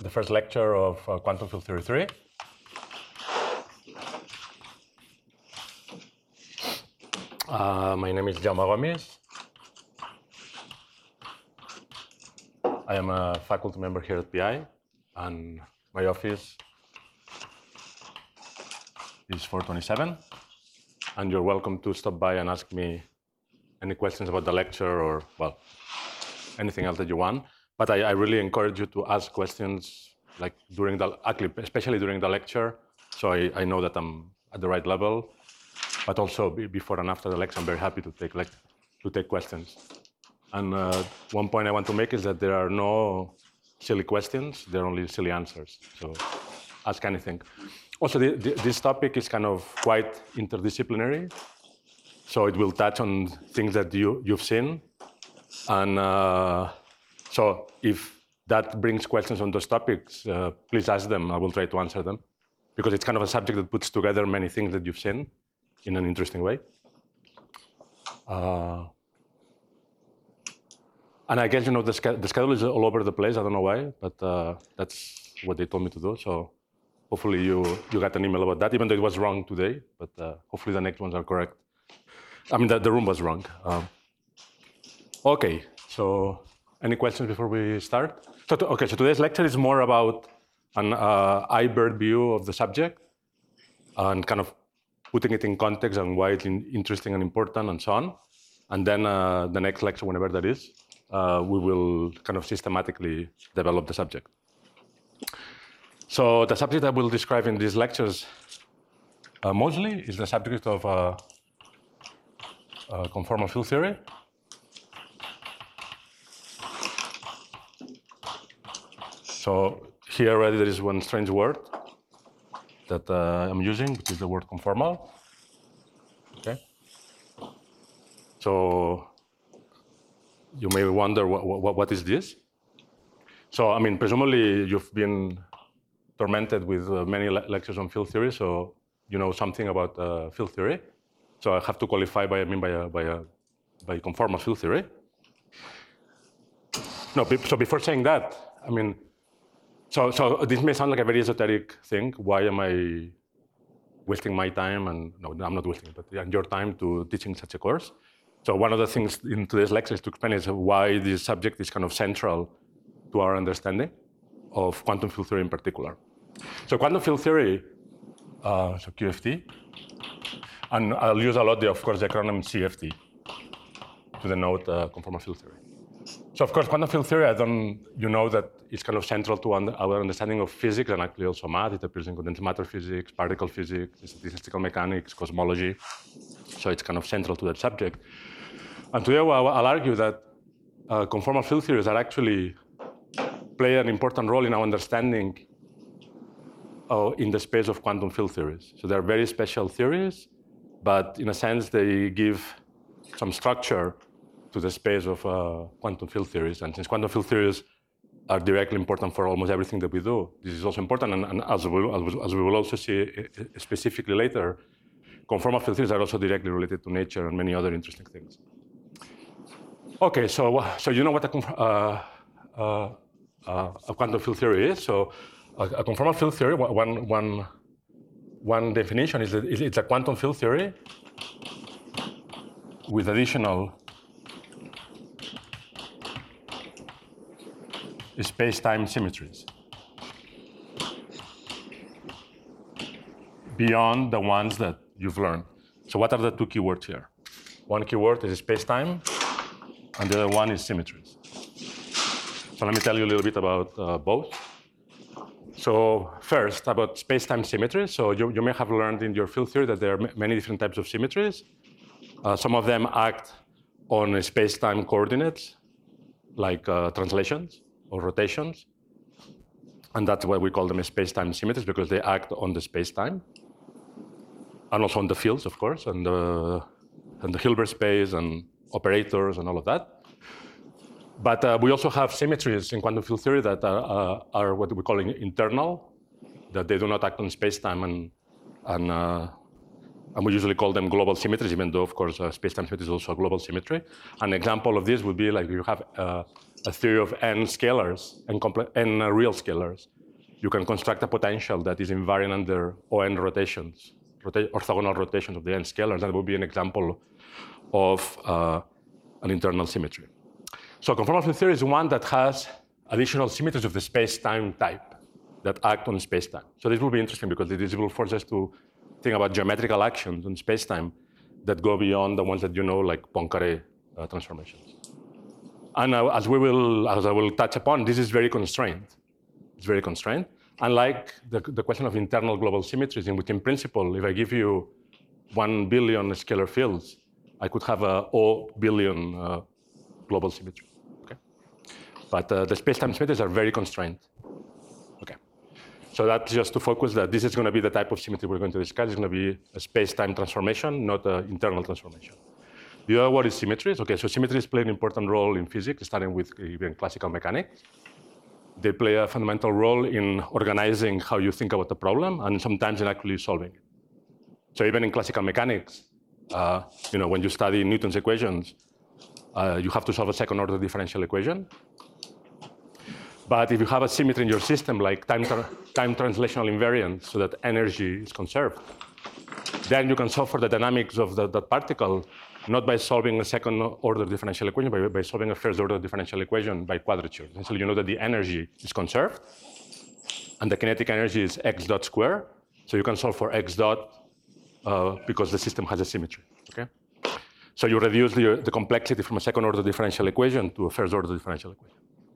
the first lecture of Quantum Field Theory 3. My name is Jaume Gomis. I am a faculty member here at PI, and my office is 427. And you're welcome to stop by and ask me any questions about the lecture or, well, anything else that you want. But I really encourage you to ask questions like especially during the lecture, so I know that I'm at the right level. But also before and after the lecture, I'm very happy to take questions. And one point I want to make is that there are no silly questions, there are only silly answers. So ask anything. Also, this topic is kind of quite interdisciplinary. So it will touch on things that you've seen. And so if that brings questions on those topics, please ask them. I will try to answer them. Because it's kind of a subject that puts together many things that you've seen in an interesting way. And I guess, the schedule is all over the place. I don't know why, but that's what they told me to do. So hopefully you got an email about that, even though it was wrong today. But hopefully the next ones are correct. I mean, the room was wrong. Okay, so any questions before we start? So today's lecture is more about an iBird view of the subject and kind of putting it in context and why it's interesting and important and so on. And then the next lecture, whenever that is, we will kind of systematically develop the subject. So the subject I will describe in these lectures mostly is the subject of conformal field theory. So here already there is one strange word that I'm using, which is the word conformal. Okay. So you may wonder what is this? So I mean, presumably you've been tormented with many lectures on field theory, so you know something about field theory. So I have to qualify by conformal field theory. No, so before saying that, I mean, so this may sound like a very esoteric thing. Why am I wasting my time? And no, I'm not wasting it, but your time to teaching such a course. So one of the things in today's lecture is to explain is why this subject is kind of central to our understanding of quantum field theory in particular. So quantum field theory, so QFT, and I'll use a lot, of course, the acronym CFT to denote conformal field theory. So of course, quantum field theory, you know that it's kind of central to our understanding of physics and actually also math. It appears in condensed matter physics, particle physics, statistical mechanics, cosmology. So it's kind of central to that subject. And today I'll argue that conformal field theories are actually play an important role in our understanding in the space of quantum field theories. So they're very special theories, but in a sense they give some structure to the space of quantum field theories. And since quantum field theories are directly important for almost everything that we do, this is also important. And as we will also see specifically later, conformal field theories are also directly related to nature and many other interesting things. Okay, so you know what a quantum field theory is. So a conformal field theory, one definition is that it's a quantum field theory with additional space-time symmetries beyond the ones that you've learned. So what are the two keywords here? One keyword is space-time, and the other one is symmetries. So let me tell you a little bit about both. So first, about space-time symmetries. So you may have learned in your field theory that there are many different types of symmetries. Some of them act on space-time coordinates, like translations or rotations. And that's why we call them space-time symmetries, because they act on the space-time. And also on the fields, of course, and the Hilbert space and operators and all of that. But we also have symmetries in quantum field theory that are what we call internal, that they do not act on space-time and And we usually call them global symmetries, even though, of course, space-time symmetry is also a global symmetry. An example of this would be like you have a theory of n scalars, n real scalars. You can construct a potential that is invariant under ON rotations, orthogonal rotations of the n scalars. That would be an example of an internal symmetry. So conformal field theory is one that has additional symmetries of the space-time type that act on space-time. So this will be interesting because this will force us to think about geometrical actions on space-time that go beyond the ones that you know, like Poincare transformations. And as I will touch upon, this is very constrained. It's very constrained. Unlike the question of internal global symmetries, in which in principle, if I give you 1 billion scalar fields, I could have a O billion global symmetry. Okay? But the space-time symmetries are very constrained. Okay. So that's just to focus that this is going to be the type of symmetry we're going to discuss. It's going to be a space-time transformation, not an internal transformation. The other word is symmetries. Okay, so symmetries play an important role in physics, starting with even classical mechanics. They play a fundamental role in organizing how you think about the problem and sometimes in actually solving it. So even in classical mechanics, when you study Newton's equations, you have to solve a second-order differential equation. But if you have a symmetry in your system, like time translational invariance, so that energy is conserved, then you can solve for the dynamics of that particle, not by solving a second-order differential equation, but by solving a first-order differential equation by quadrature. Essentially, you know that the energy is conserved, and the kinetic energy is x dot square. So you can solve for x dot because the system has a symmetry. Okay? So you reduce the complexity from a second-order differential equation to a first-order differential equation.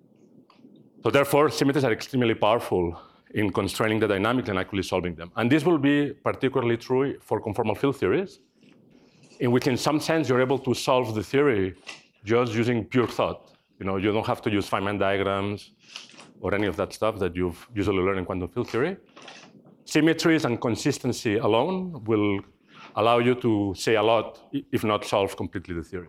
So therefore, symmetries are extremely powerful in constraining the dynamics and actually solving them. And this will be particularly true for conformal field theories, in which in some sense you're able to solve the theory just using pure thought. You don't have to use Feynman diagrams or any of that stuff that you've usually learned in quantum field theory. Symmetries and consistency alone will allow you to say a lot, if not solve completely the theory.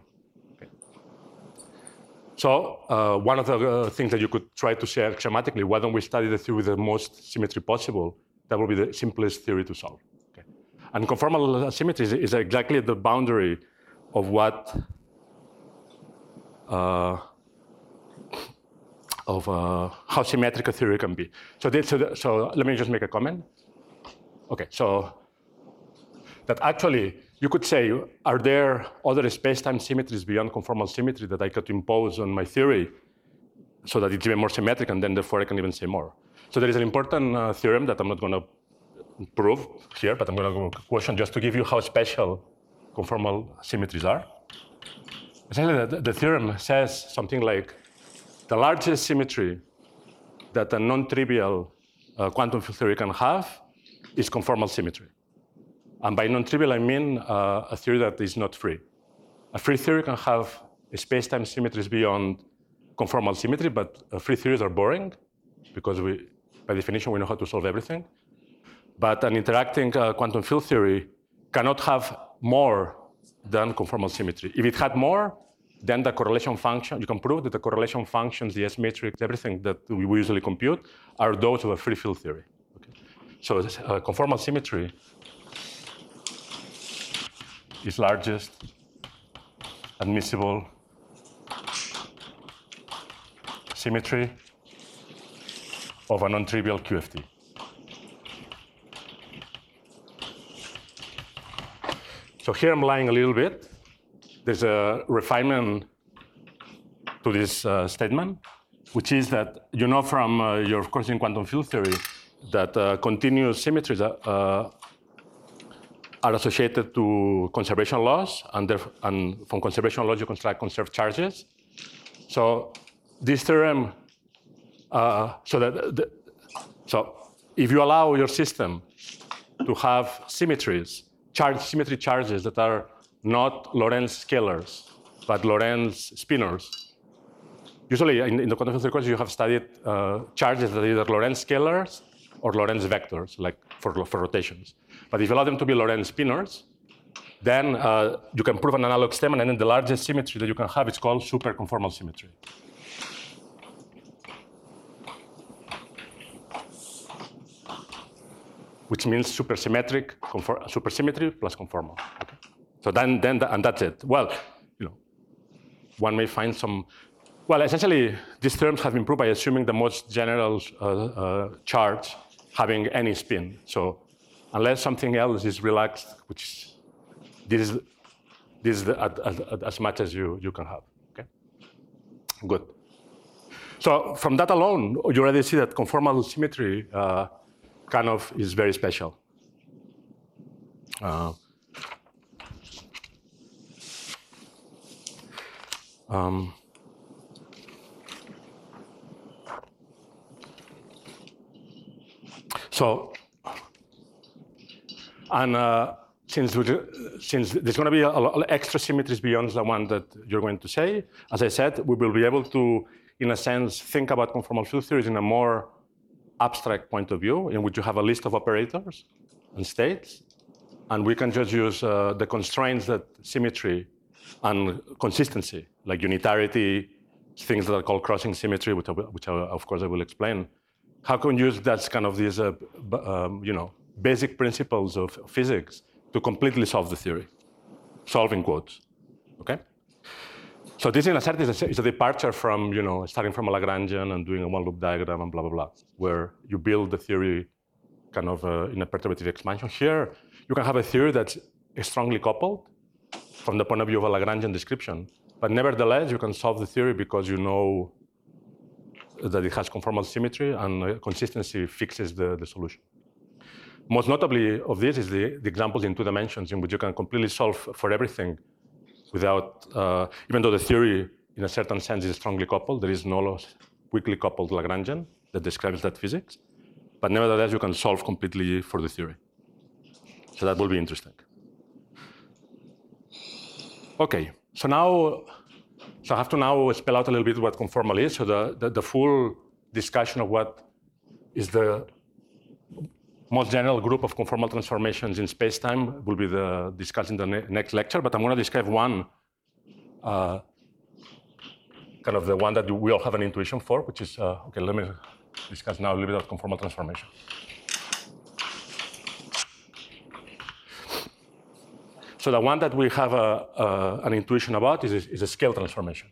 So one of the things that you could try to say axiomatically, why don't we study the theory with the most symmetry possible? That will be the simplest theory to solve. Okay. And conformal symmetry is exactly at the boundary of what how symmetric a theory can be. So let me just make a comment. Okay, so that actually, you could say, are there other space-time symmetries beyond conformal symmetry that I could impose on my theory so that it's even more symmetric, and then therefore I can even say more? So there is an important theorem that I'm not going to prove here, but I'm going to question just to give you how special conformal symmetries are. Essentially, the theorem says something like, the largest symmetry that a non-trivial quantum field theory can have is conformal symmetry. And by non-trivial, I mean a theory that is not free. A free theory can have space-time symmetries beyond conformal symmetry, but free theories are boring because by definition, we know how to solve everything. But an interacting quantum field theory cannot have more than conformal symmetry. If it had more, then the correlation function, you can prove that the correlation functions, the S matrix, everything that we usually compute are those of a free field theory. Okay. So conformal symmetry is largest admissible symmetry of a non-trivial QFT. So here I'm lying a little bit. There's a refinement to this statement, which is that you know from your course in quantum field theory that continuous symmetries are associated to conservation laws, and from conservation laws you construct conserved charges. So this theorem, so if you allow your system to have symmetries, symmetry charges that are not Lorentz scalars, but Lorentz spinors. Usually in the quantum field theory course you have studied charges that are either Lorentz scalars or Lorentz vectors, like for rotations. But if you allow them to be Lorentz spinors, then you can prove an analog stem, and then the largest symmetry that you can have is called superconformal symmetry. which means supersymmetry plus conformal. Okay? So and that's it. Well, one may find some. Well, essentially, these terms have been proved by assuming the most general charge having any spin. So unless something else is relaxed, which this is as much as you can have. Okay, good. So from that alone, you already see that conformal symmetry kind of is very special. Since there's going to be a lot of extra symmetries beyond the one that you're going to say, as I said, we will be able to, in a sense, think about conformal field theories in a more abstract point of view, in which you have a list of operators and states, and we can just use the constraints that symmetry and consistency, like unitarity, things that are called crossing symmetry, which of course I will explain. How can we use that kind of these, basic principles of physics to completely solve the theory, solve in quotes, okay? So this, in a sense, is a departure from, starting from a Lagrangian and doing a one-loop diagram and blah, blah, blah, where you build the theory kind of in a perturbative expansion. Here, you can have a theory that's strongly coupled from the point of view of a Lagrangian description, but nevertheless, you can solve the theory because you know that it has conformal symmetry and consistency fixes the solution. Most notably of this is the examples in 2 dimensions in which you can completely solve for everything without, even though the theory in a certain sense is strongly coupled, there is no weakly coupled Lagrangian that describes that physics, but nevertheless you can solve completely for the theory. So that will be interesting. Okay, so I have to now spell out a little bit what conformal is. So the full discussion of what is the most general group of conformal transformations in space-time will be discussed in the next lecture, but I'm going to describe one, kind of the one that we all have an intuition for, which is, okay, let me discuss now a little bit of conformal transformation. So the one that we have an intuition about is a scale transformation.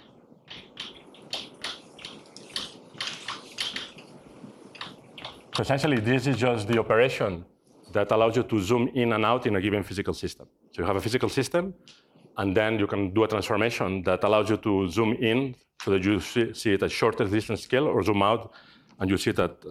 So essentially, this is just the operation that allows you to zoom in and out in a given physical system. So you have a physical system, and then you can do a transformation that allows you to zoom in so that you see it at shorter distance scale, or zoom out and you see it at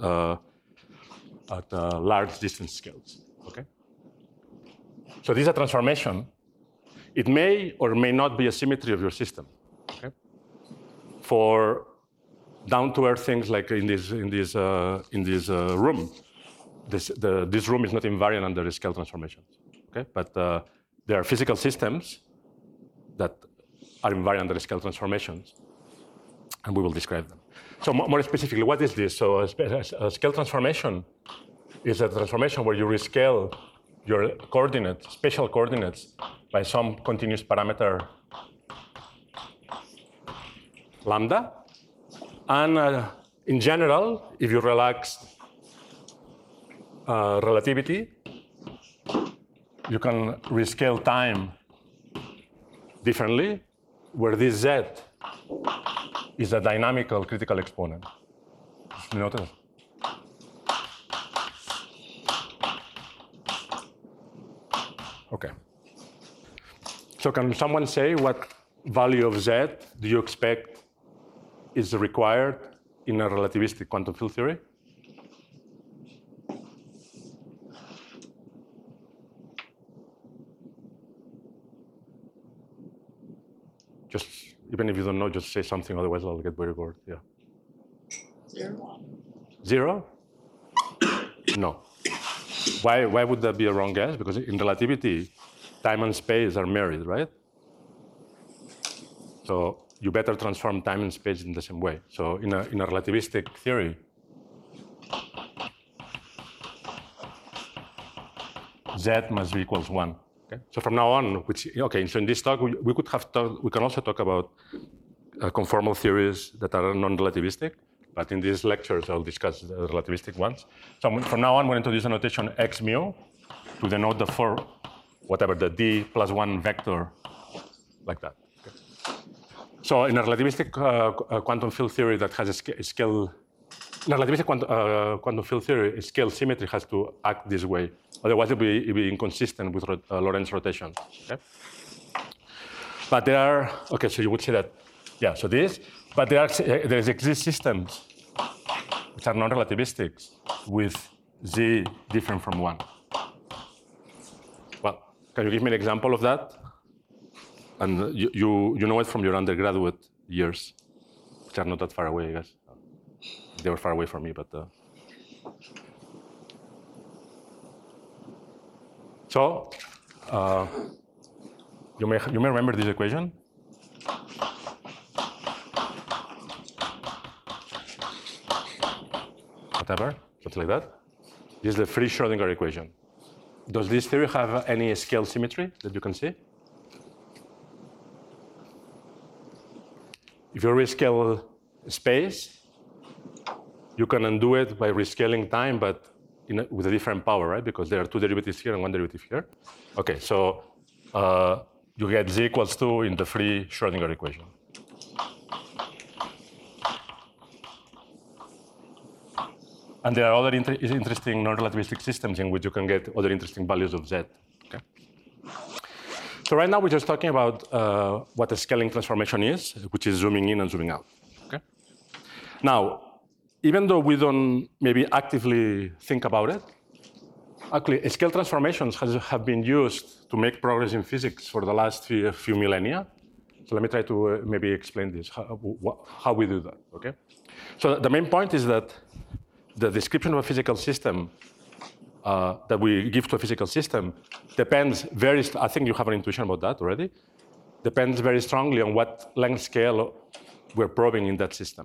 large distance scales. Okay. So this is a transformation. It may or may not be a symmetry of your system. Okay. For down-to-earth things like in this room, this room is not invariant under the scale transformations. Okay, but there are physical systems that are invariant under the scale transformations, and we will describe them. So more specifically, what is this? So a scale transformation is a transformation where you rescale your coordinates, spatial coordinates, by some continuous parameter lambda. And in general, if you relax relativity, you can rescale time differently, where this z is a dynamical critical exponent. You notice? Okay. So can someone say what value of z do you expect is required in a relativistic quantum field theory? Just, even if you don't know, just say something, otherwise I'll get very bored. Yeah. 0. 0? No. Why would that be a wrong guess? Because in relativity, time and space are married, right? So you better transform time and space in the same way. So in a relativistic theory, z must be equals 1. Okay? So from now on, so in this talk, we can also talk about conformal theories that are non-relativistic, But in these lectures, I'll discuss the relativistic ones. So from now on, I'm going to introduce a notation x mu to denote the whatever the d plus 1 vector, like that. Okay. So in a relativistic quantum field theory that has a scale, in a relativistic quantum field theory, scale symmetry has to act this way. Otherwise, it'll be inconsistent with Lorentz rotation. Okay? But there are, okay, so you would say that, yeah, so this, but there exist systems which are non-relativistic with z different from 1. Well, can you give me an example of that? And you know it from your undergraduate years, which are not that far away, I guess. They were far away from me, but. So, you may remember this equation. Whatever, something like that. This is the free Schrödinger equation. Does this theory have any scale symmetry that you can see? If you rescale space, you can undo it by rescaling time, but with a different power, right? Because there are two derivatives here and one derivative here. Okay, so you get z equals 2 in the free Schrödinger equation. And there are other interesting non-relativistic systems in which you can get other interesting values of z. Okay? So right now we're just talking about what a scaling transformation is, which is zooming in and zooming out. Okay? Now, even though we don't maybe actively think about it, actually scale transformations have been used to make progress in physics for the last few millennia. So let me try to maybe explain this, how we do that. Okay? So the main point is that the description of a physical system that we give to a physical system depends I think you have an intuition about that already, depends very strongly on what length scale we're probing in that system.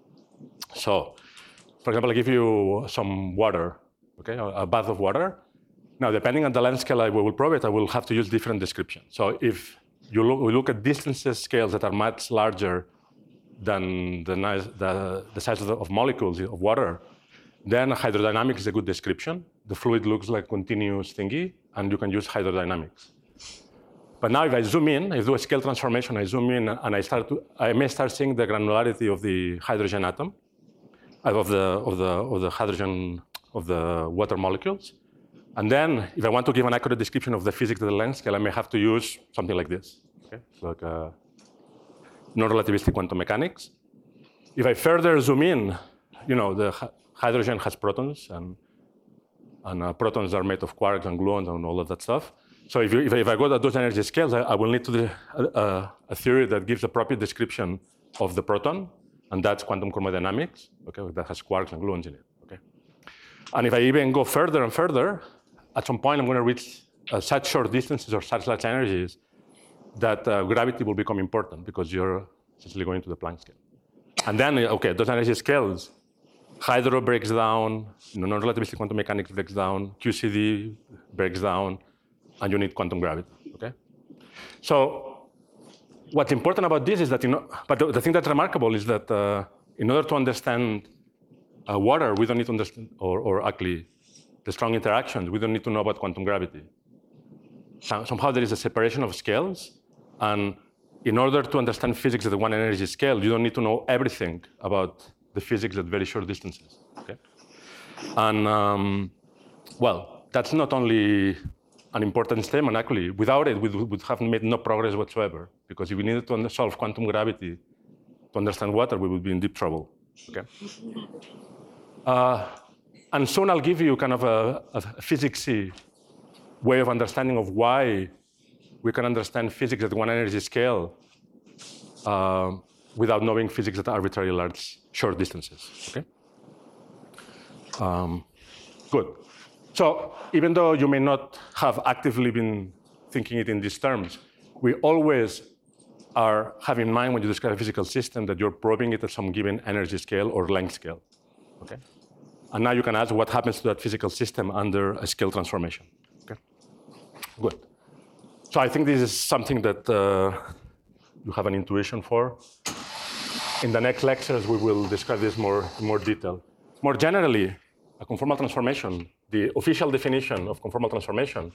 So, for example, I give you some water, okay, a bath of water. Now, depending on the length scale I will probe it, I will have to use different descriptions. So if we look at distances scales that are much larger than the size of molecules of water, then hydrodynamics is a good description. The fluid looks like continuous thingy, and you can use hydrodynamics. But now if I zoom in, I do a scale transformation, I zoom in, and I may start seeing the granularity of the hydrogen atom, of the hydrogen, of the water molecules. And then if I want to give an accurate description of the physics of the length scale, I may have to use something like this, okay? So like non-relativistic quantum mechanics. If I further zoom in, you know, the hydrogen has protons, and protons are made of quarks and gluons and all of that stuff. So if I go to those energy scales, I will need to a theory that gives a proper description of the proton, and that's quantum chromodynamics, okay, that has quarks and gluons in it, okay? And if I even go further and further, at some point I'm going to reach such short distances or such large energies that gravity will become important because you're essentially going to the Planck scale. And then, okay, those energy scales, hydro breaks down, non-relativistic quantum mechanics breaks down, QCD breaks down, and you need quantum gravity, okay? So what's important about this is that, but the thing that's remarkable is that in order to understand water, we don't need to understand, or actually the strong interactions, we don't need to know about quantum gravity. Somehow there is a separation of scales, and in order to understand physics at one energy scale, you don't need to know everything about the physics at very short distances, okay? And well, that's not only an important statement, actually. Without it, we would have made no progress whatsoever, because if we needed to solve quantum gravity to understand water, we would be in deep trouble, okay? And soon I'll give you kind of a physicsy way of understanding of why we can understand physics at one energy scale without knowing physics at arbitrarily large short distances, okay? Good. So even though you may not have actively been thinking it in these terms, we always have in mind when you describe a physical system that you're probing it at some given energy scale or length scale, okay? And now you can ask what happens to that physical system under a scale transformation, okay? Good. So I think this is something that you have an intuition for. in the next lectures, we will discuss this in more detail. More generally, a conformal transformation, the official definition of conformal transformation,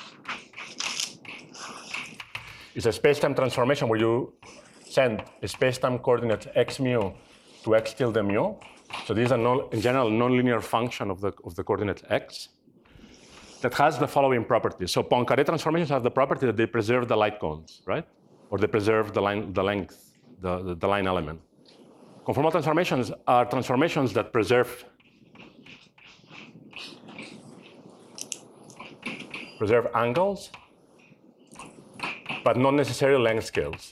is a space-time transformation where you send a space-time coordinate x mu to x tilde mu. So this is in general nonlinear function of the coordinate x that has the following properties. So Poincaré transformations have the property that they preserve the light cones, right? Or they preserve the length, the line element. Conformal transformations are transformations that preserve angles, but not necessarily length scales.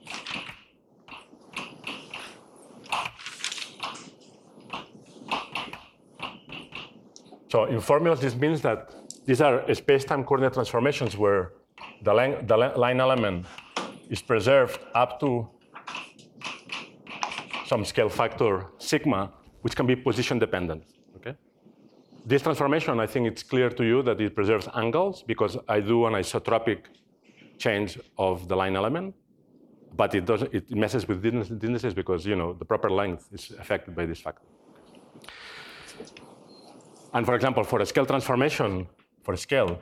So in formulas, this means that these are space-time coordinate transformations where the line element is preserved up to some scale factor sigma, which can be position dependent. Okay? This transformation, I think it's clear to you that it preserves angles because I do an isotropic change of the line element, but it messes with indices because the proper length is affected by this factor. And for example, for a scale transformation, for a scale,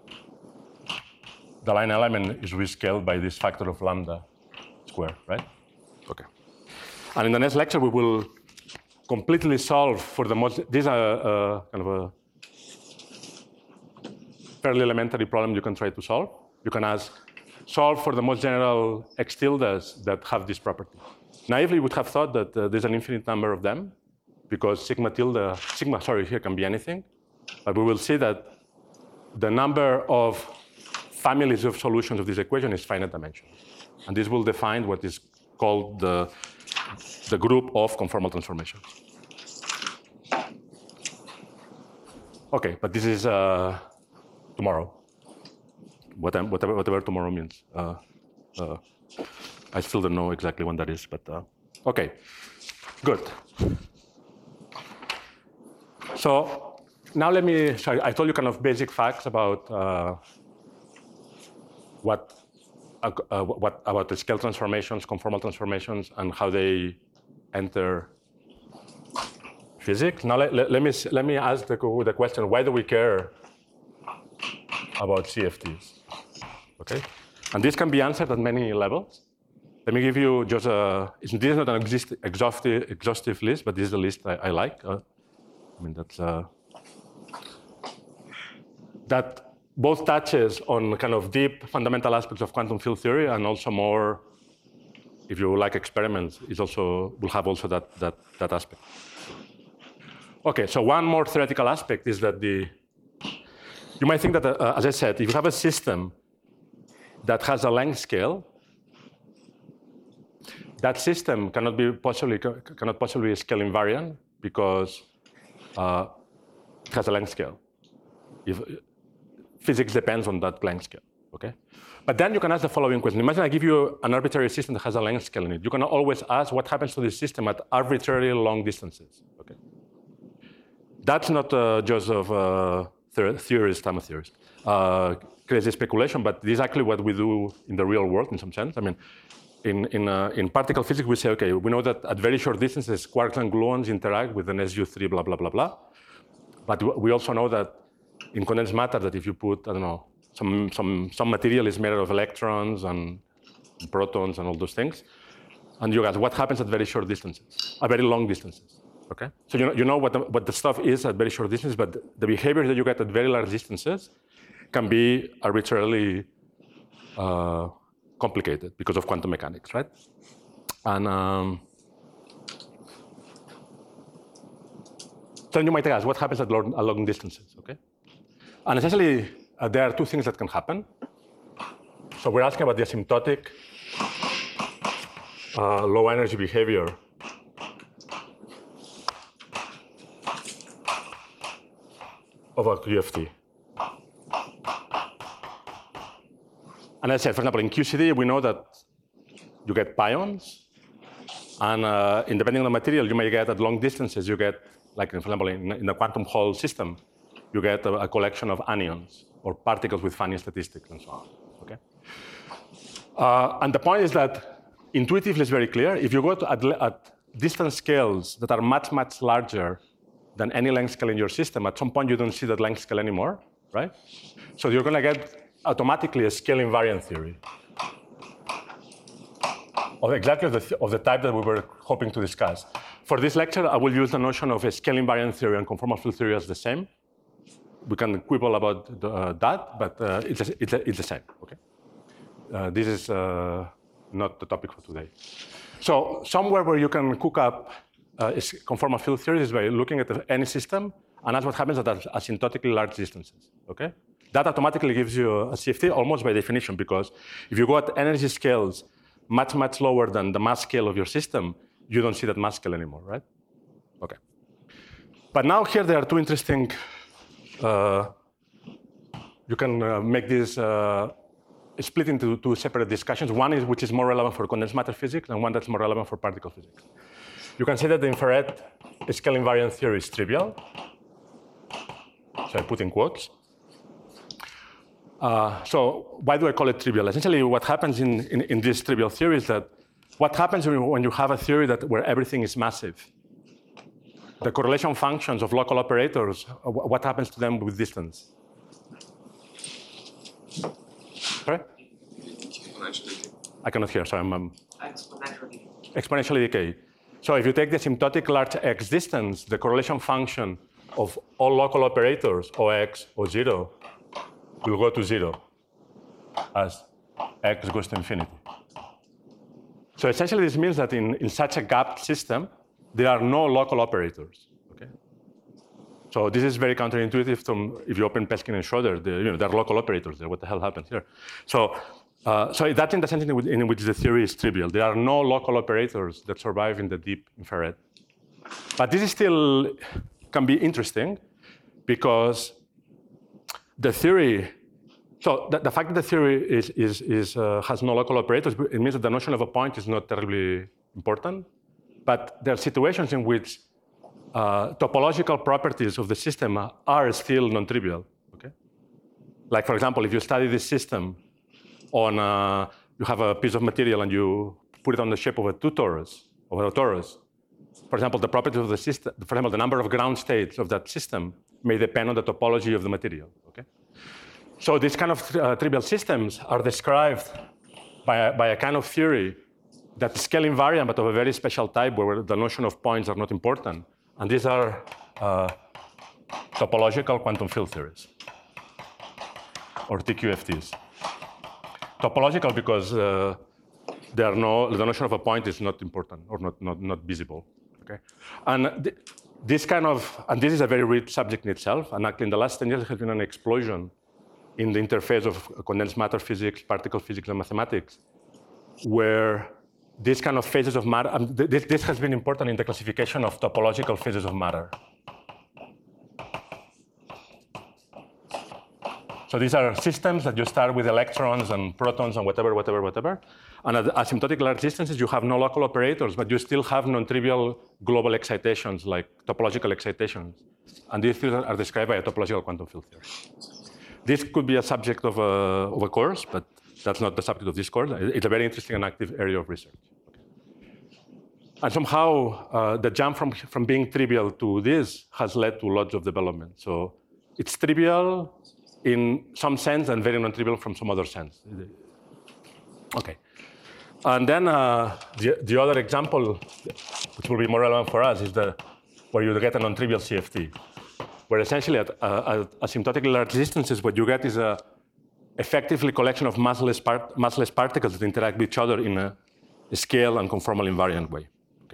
the line element is rescaled by this factor of lambda square, right? Okay. And in the next lecture, we will completely solve for the most, these are kind of a fairly elementary problem you can try to solve. You can solve for the most general x tildes that have this property. Naively, we would have thought that there's an infinite number of them because sigma, here can be anything. But we will see that the number of families of solutions of this equation is finite dimensional. And this will define what is called the group of conformal transformations. Okay, but this is tomorrow. Whatever tomorrow means. I still don't know exactly when that is, but okay, good. So now I told you kind of basic facts about what about the scale transformations, conformal transformations, and how they enter physics. Now let me ask the question: why do we care about CFTs? Okay, and this can be answered at many levels. Let me give you just this is not an exhaustive list, but this is the list I like. I mean that both touches on kind of deep fundamental aspects of quantum field theory and also more, if you like, experiments, will have also that aspect. Okay, so one more theoretical aspect is that you might think that, as I said, if you have a system that has a length scale, that system cannot possibly be scale invariant because it has a length scale. Physics depends on that length scale, okay? But then you can ask the following question. Imagine I give you an arbitrary system that has a length scale in it. You can always ask what happens to this system at arbitrarily long distances, okay? That's not just of theorists, I'm a theorist, crazy speculation, but this is actually what we do in the real world in some sense. I mean, in particle physics, we say, okay, we know that at very short distances, quarks and gluons interact with an SU3, blah, blah, blah, blah. But we also know that in condensed matter, that if you put, I don't know, some material is made of electrons and protons and all those things, and you ask what happens at very short distances, at very long distances, okay? So you know what the stuff is at very short distances, but the behavior that you get at very large distances can be arbitrarily complicated because of quantum mechanics, right? And then you might ask, what happens at long distances, okay? And essentially, there are two things that can happen. So we're asking about the asymptotic low energy behavior of a QFT. And as I said, for example, in QCD, we know that you get pions. And depending on the material, you may get at long distances, you get, like, for example, in the quantum Hall system, you get a collection of anions or particles with Fannian statistics and so on, okay? And the point is that intuitively, it's very clear. If you go at distance scales that are much, much larger than any length scale in your system, at some point you don't see that length scale anymore, right? So you're going to get automatically a scale invariant theory of exactly of the type that we were hoping to discuss. For this lecture, I will use the notion of a scale invariant theory and conformal field theory as the same. We can quibble about that, but it's the same. Okay. This is not the topic for today. So somewhere where you can cook up conformal field theory is by looking at any system, and that's what happens at asymptotically large distances. Okay. That automatically gives you a CFT almost by definition, because if you go at energy scales much, much lower than the mass scale of your system, you don't see that mass scale anymore, right? Okay. But now here there are two interesting, you can make this split into two separate discussions. One is which is more relevant for condensed matter physics, and one that's more relevant for particle physics. You can say that the infrared scale invariant theory is trivial. So I put in quotes. So why do I call it trivial? Essentially, what happens in this trivial theory is that what happens when you have a theory where everything is massive? The correlation functions of local operators, what happens to them with distance? Sorry? I cannot hear, sorry. Exponentially decay. So if you take the asymptotic large x distance, the correlation function of all local operators, OX, O0, will go to 0 as x goes to infinity. So essentially, this means that in such a gapped system, there are no local operators. Okay? So this is very counterintuitive from if you open Peskin and Schroeder, there are local operators there. What the hell happens here? So that's in the sense in which the theory is trivial. There are no local operators that survive in the deep infrared. But this is still can be interesting because the theory, so the fact that the theory has no local operators, it means that the notion of a point is not terribly important. But there are situations in which topological properties of the system are still non-trivial. Okay? Like, for example, if you study this system on, you have a piece of material and you put it on the shape of a torus. For example, the properties of the system, for example, the number of ground states of that system may depend on the topology of the material. Okay? So these kind of trivial systems are described by a kind of theory that is scale invariant, but of a very special type where the notion of points are not important. And these are topological quantum field theories, or TQFTs. Topological because the notion of a point is not important or not visible. Okay? And this is a very rich subject in itself. And actually, in the last 10 years, there has been an explosion in the interface of condensed matter physics, particle physics, and mathematics, where these kind of phases of matter, this has been important in the classification of topological phases of matter. So these are systems that you start with electrons and protons and whatever. And at asymptotic large distances, you have no local operators, but you still have non-trivial global excitations, like topological excitations. And these things are described by a topological quantum field theory. This could be a subject of a course, but that's not the subject of this course. It's a very interesting and active area of research. Okay. And somehow, the jump from being trivial to this has led to lots of development. So it's trivial in some sense and very non-trivial from some other sense. Okay. And then the other example, which will be more relevant for us, is where you get a non-trivial CFT, where essentially at asymptotically large distances, what you get is effectively collection of massless particles that interact with each other in a scale and conformal invariant way. Okay?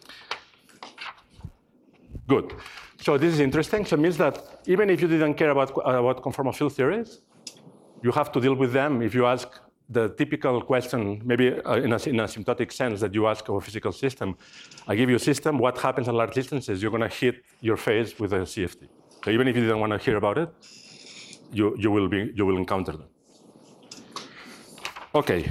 Good. So this is interesting. So it means that even if you didn't care about conformal field theories, you have to deal with them if you ask the typical question, maybe in an asymptotic sense that you ask of a physical system. I give you a system, what happens at large distances? You're going to hit your face with a CFT. So even if you didn't want to hear about it, you will encounter them. Okay.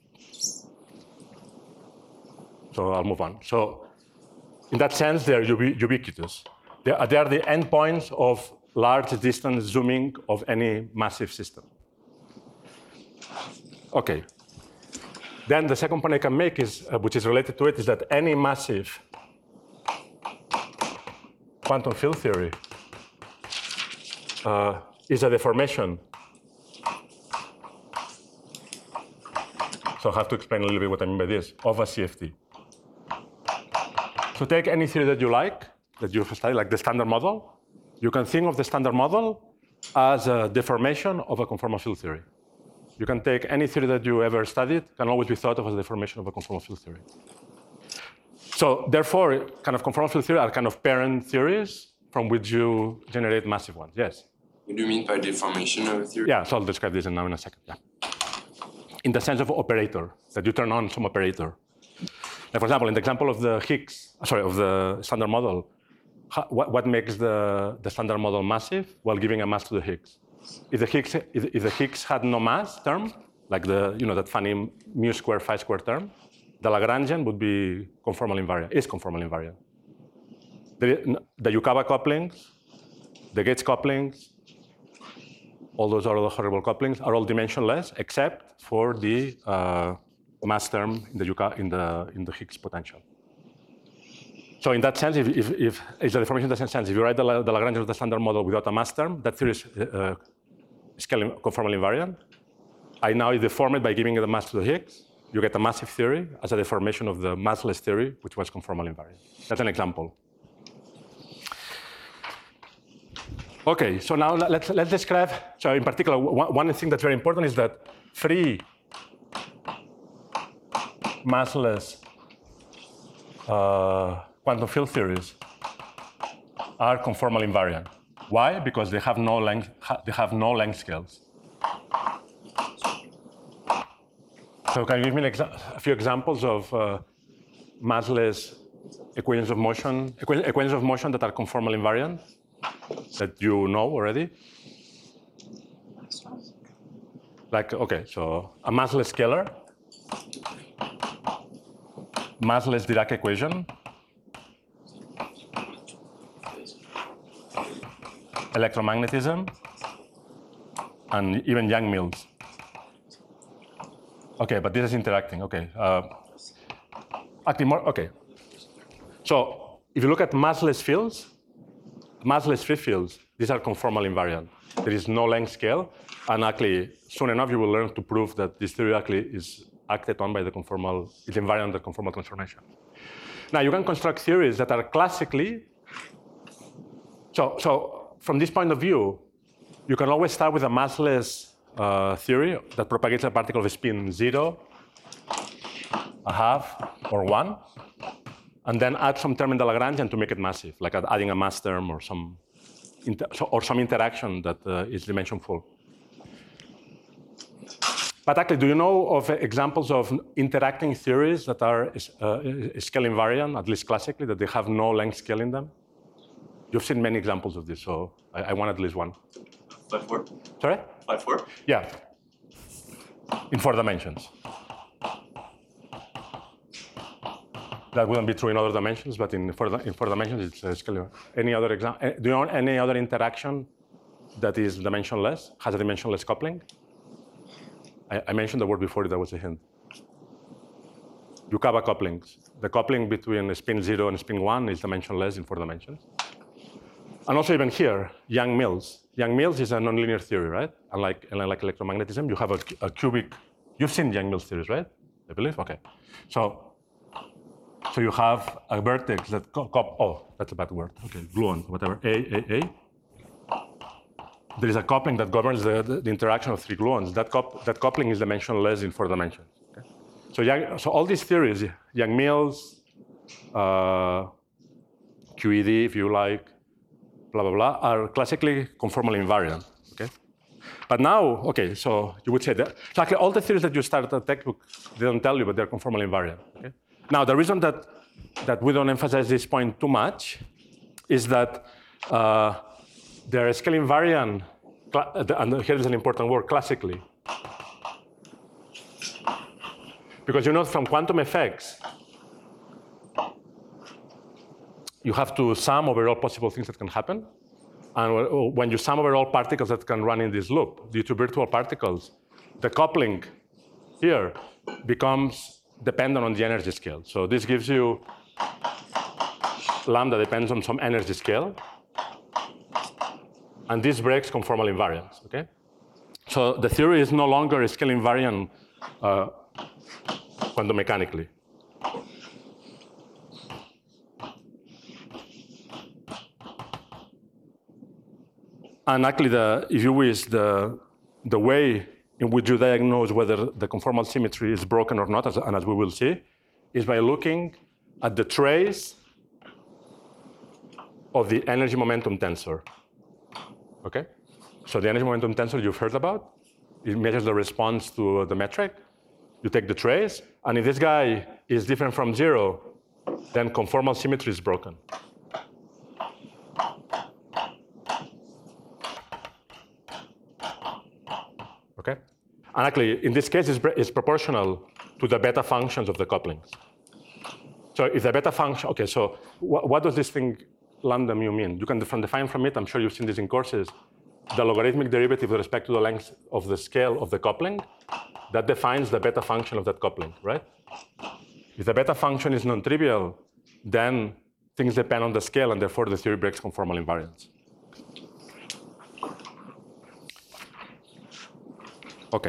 So I'll move on. So in that sense, they are ubiquitous. They are the endpoints of large distance zooming of any massive system. Okay. Then the second point I can make is, which is related to it, is that any massive quantum field theory is a deformation. So I have to explain a little bit what I mean by this, of a CFT. So take any theory that you like, that you've studied, like the standard model. You can think of the standard model as a deformation of a conformal field theory. You can take any theory that you ever studied, can always be thought of as a deformation of a conformal field theory. So therefore, kind of conformal field theory are kind of parent theories from which you generate massive ones. Yes? What do you mean by deformation of a theory? Yeah, so I'll describe this now in a second. Yeah. In the sense of operator, that you turn on some operator. Like for example, in the example of the of the standard model, what makes the standard model massive? Well, giving a mass to the Higgs. If the Higgs had no mass term, like that funny mu square phi square term, the Lagrangian would be conformal invariant, is conformal invariant. The Yukawa couplings, the Gates couplings, all those other horrible couplings are all dimensionless except for the mass term in the Higgs potential. So in that sense, if it's a deformation in the sense, if you write the Lagrangian of the standard model without a mass term, that theory is conformal invariant. I now deform it by giving it a mass to the Higgs. You get a massive theory as a deformation of the massless theory, which was conformal invariant. That's an example. Okay, so now let's describe. So in particular, one thing that's very important is that free massless quantum field theories are conformal invariant. Why? Because they have no length. They have no length scales. So can you give me a few examples of massless equations of motion that are conformal invariant that you know already? Like, okay, so a massless scalar, massless Dirac equation, electromagnetism, and even Yang-Mills. Okay, but this is interacting. Okay, actually more. Okay, so if you look at massless fields, massless free fields, these are conformal invariant. There is no length scale, and actually, soon enough, you will learn to prove that this theory actually is acted on by the conformal, is invariant the conformal transformation. Now, you can construct theories that are classically. So from this point of view, you can always start with a massless theory that propagates a particle of spin 0, a half, or 1, and then add some term in the Lagrangian to make it massive, like adding a mass term or some interaction that is dimension full. But actually, do you know of examples of interacting theories that are scale invariant, at least classically, that they have no length scale in them? You've seen many examples of this, so I want at least one. 5-4. Sorry? 5-4? Yeah. In 4 dimensions. That wouldn't be true in other dimensions, but in 4 dimensions, it's scalar. Any other example? Do you know any other interaction that is dimensionless, has a dimensionless coupling? I mentioned the word before, that was a hint. Yukawa couplings. The coupling between spin 0 and spin 1 is dimensionless in 4 dimensions. And also even here, Yang-Mills. Yang-Mills is a nonlinear theory, right? Unlike electromagnetism, you have a cubic. You've seen Yang-Mills theories, right? I believe. Okay. So you have a vertex that that's a bad word. Okay, gluon, whatever. A. There is a coupling that governs the interaction of 3 gluons. That coupling is dimensionless in 4 dimensions. Okay? So all these theories, Yang-Mills, QED, if you like, blah, blah, blah, are classically conformal invariant. Okay? But now, okay, so you would say that. So actually, all the theories that you start at the textbook, they don't tell you, but they're conformal invariant. Okay? Now, the reason that we don't emphasize this point too much is that they're scale invariant, and here is an important word, classically. Because you know from quantum effects, you have to sum over all possible things that can happen. And when you sum over all particles that can run in this loop, due to virtual particles, the coupling, here becomes dependent on the energy scale. So this gives you lambda depends on some energy scale. And this breaks conformal invariance, okay? So the theory is no longer scale invariant quantum mechanically. And actually, if you wish, the way in which you diagnose whether the conformal symmetry is broken or not, and as we will see, is by looking at the trace of the energy momentum tensor. Okay? So the energy momentum tensor you've heard about, it measures the response to the metric. You take the trace, and if this guy is different from 0, then conformal symmetry is broken. Okay? And actually, in this case, it's proportional to the beta functions of the couplings. So if the beta function, okay, so what does this thing lambda mu mean? You can define from it, I'm sure you've seen this in courses, the logarithmic derivative with respect to the length of the scale of the coupling, that defines the beta function of that coupling, right? If the beta function is non-trivial, then things depend on the scale, and therefore the theory breaks conformal invariance. Okay.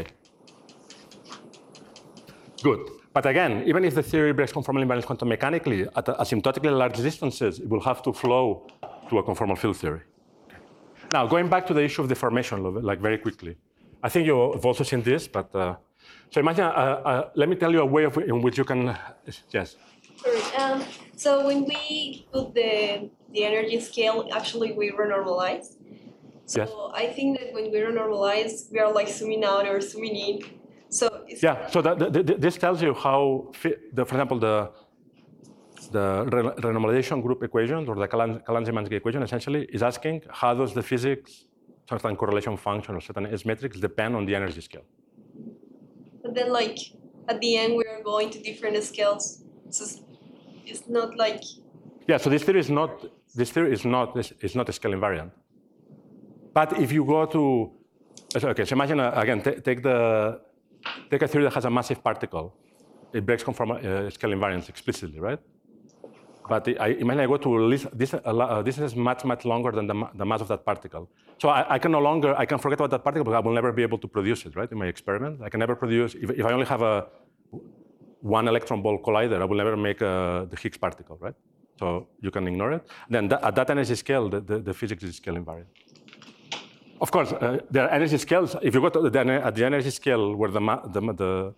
Good. But again, even if the theory breaks conformal invariance quantum mechanically, at asymptotically large distances, it will have to flow to a conformal field theory. Okay. Now, going back to the issue of deformation, like very quickly. I think you've also seen this, but so imagine, let me tell you a way in which you can, yes? Sorry. So when we put the energy scale, actually we renormalize. So yes. I think that when we renormalize, we are like zooming out or zooming in. So it's yeah. So this tells you how, for example, the renormalization group equation, or the Kalan-Szymanski equation, essentially is asking how does the physics, certain correlation function or certain S metrics depend on the energy scale. But then, like at the end, we are going to different scales. So it's not like. Yeah. So this theory is not a scale invariant. But if you go to, okay, so imagine again, take a theory that has a massive particle. It breaks conformal scale invariance explicitly, right? But imagine I go to this is much longer than the mass of that particle. So I can forget about that particle, but I will never be able to produce it, right? In my experiment, I can never produce. If I only have a one electron ball collider, I will never make the Higgs particle, right? So you can ignore it. Then at that energy scale, the physics is scale invariant. Of course, there are energy scales. If you go to at the energy scale where the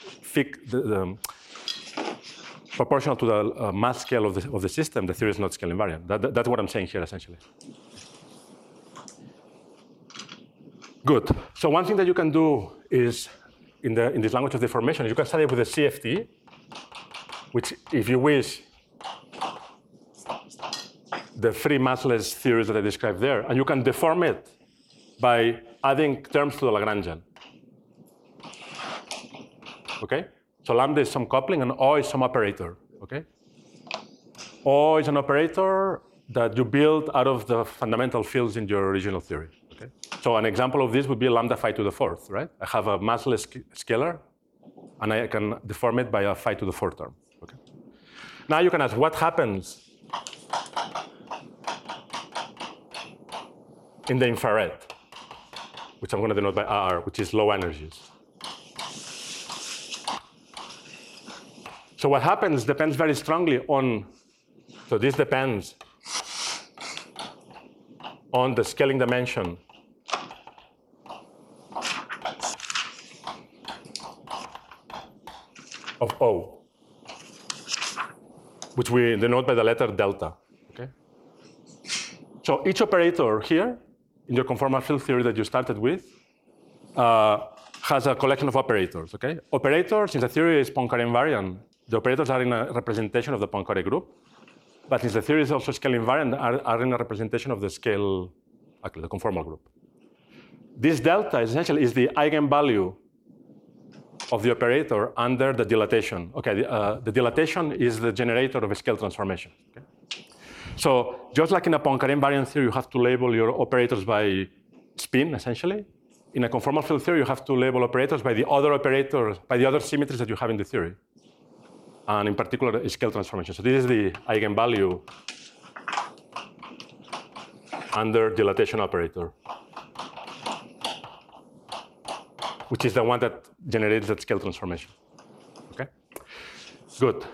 proportional to the mass scale of the system, the theory is not scale invariant. That's what I'm saying here, essentially. Good. So one thing that you can do is, in this language of deformation, you can study with the CFT, which, if you wish, the free massless theories that I described there, and you can deform it by adding terms to the Lagrangian. Okay? So lambda is some coupling, and O is some operator. Okay? O is an operator that you build out of the fundamental fields in your original theory. Okay? So an example of this would be lambda phi to the fourth, right? I have a massless scalar, and I can deform it by a phi to the fourth term. Okay? Now you can ask, what happens in the infrared, which I'm going to denote by R, which is low energies. So what happens depends very strongly on, so this depends on the scaling dimension of O, which we denote by the letter delta. Okay? So each operator here, in your conformal field theory that you started with, has a collection of operators. Okay? Operators, since the theory is Poincare invariant, the operators are in a representation of the Poincare group. But since the theory is also scale invariant, are in a representation of the scale, actually, the conformal group. This delta essentially is the eigenvalue of the operator under the dilatation. Okay, the dilatation is the generator of a scale transformation. Okay? So just like in a Poincare invariant theory, you have to label your operators by spin, essentially. in a conformal field theory, you have to label operators by the other operators, by the other symmetries that you have in the theory. And in particular, scale transformation. So this is the eigenvalue under dilatation operator, which is the one that generates that scale transformation. Okay? Good.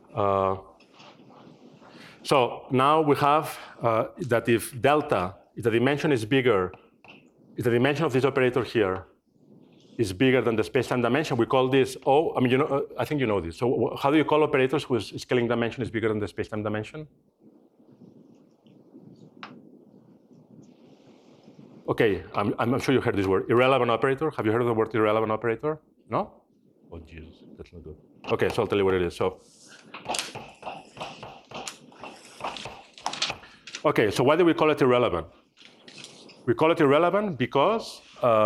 So now we have that if delta, if the dimension is bigger, if the dimension of this operator here is bigger than the space-time dimension, we call this O. I mean, you know, I think you know this. So how do you call operators whose scaling dimension is bigger than the space-time dimension? Okay, I'm sure you heard this word, irrelevant operator. Have you heard of the word irrelevant operator? No? Oh, Jesus, that's not good. Okay, so I'll tell you what it is. So, okay, so why do we call it irrelevant? We call it irrelevant because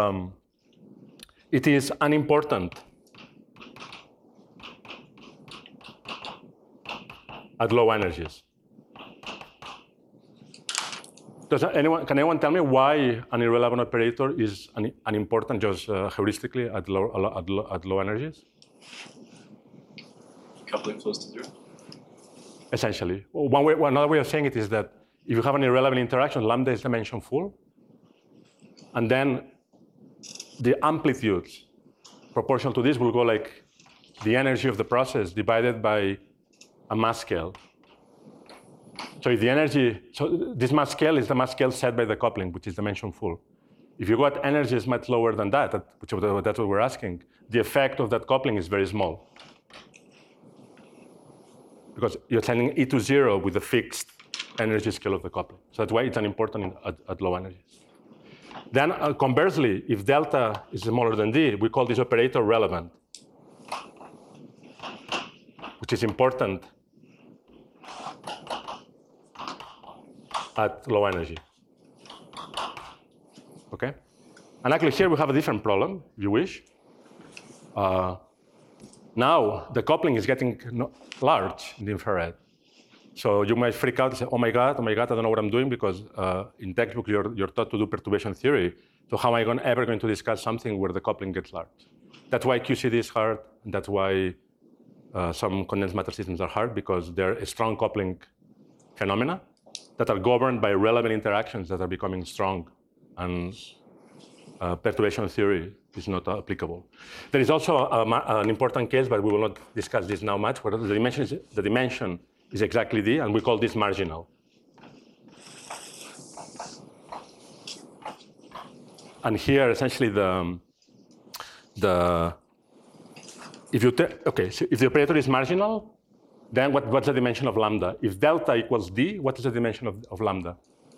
it is unimportant at low energies. Can anyone tell me why an irrelevant operator is unimportant just heuristically at low energies? Coupling close to zero. Essentially. Another way of saying it is that if you have an irrelevant interaction, lambda is dimension full, and then the amplitudes proportional to this will go like the energy of the process divided by a mass scale. So if the energy, so this mass scale is the mass scale set by the coupling, which is dimension full. If you got energies much lower than that, that's what we're asking, the effect of that coupling is very small. Because you're sending E to zero with the fixed energy scale of the coupling. So that's why it's unimportant at low energies. Then conversely, if delta is smaller than D, we call this operator relevant, which is important at low energy. Okay? And actually here we have a different problem, if you wish. Now the coupling is getting large in the infrared. So you might freak out and say, oh my God, I don't know what I'm doing because in textbook you're taught to do perturbation theory. So how am I ever going to discuss something where the coupling gets large? That's why QCD is hard, and that's why some condensed matter systems are hard, because they're a strong coupling phenomena that are governed by relevant interactions that are becoming strong, and perturbation theory is not applicable. There is also an important case, but we will not discuss this now much, where the dimension is exactly D, and we call this marginal. And here, essentially, if the operator is marginal, then what's the dimension of lambda? If delta equals D, what is the dimension of lambda?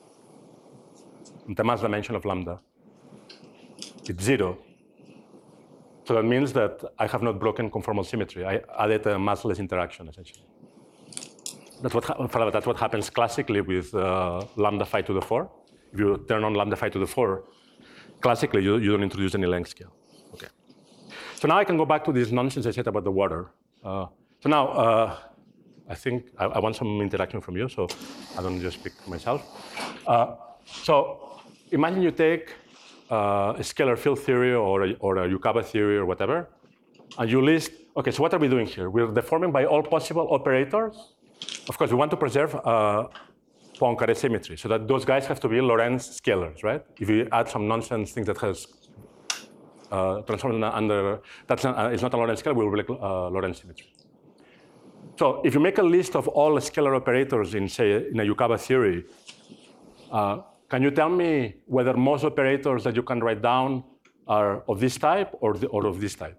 The mass dimension of lambda. It's 0. So that means that I have not broken conformal symmetry. I added a massless interaction, essentially. That's what happens classically with lambda phi to the 4. If you turn on lambda phi to the 4, classically you don't introduce any length scale. Okay. So now I can go back to this nonsense I said about the water. So now I think I want some interaction from you, so I don't just speak to myself. So imagine you take a scalar field theory or a Yukawa theory or whatever, and you list, okay, so what are we doing here? We're deforming by all possible operators. Of course, we want to preserve Poincare symmetry, so that those guys have to be Lorentz scalars, right? If you add some nonsense things that has transformed under, it's not a Lorentz scalar, we will be Lorentz symmetry. So if you make a list of all scalar operators in, say, in a Yukawa theory, can you tell me whether most operators that you can write down are of this type or of this type?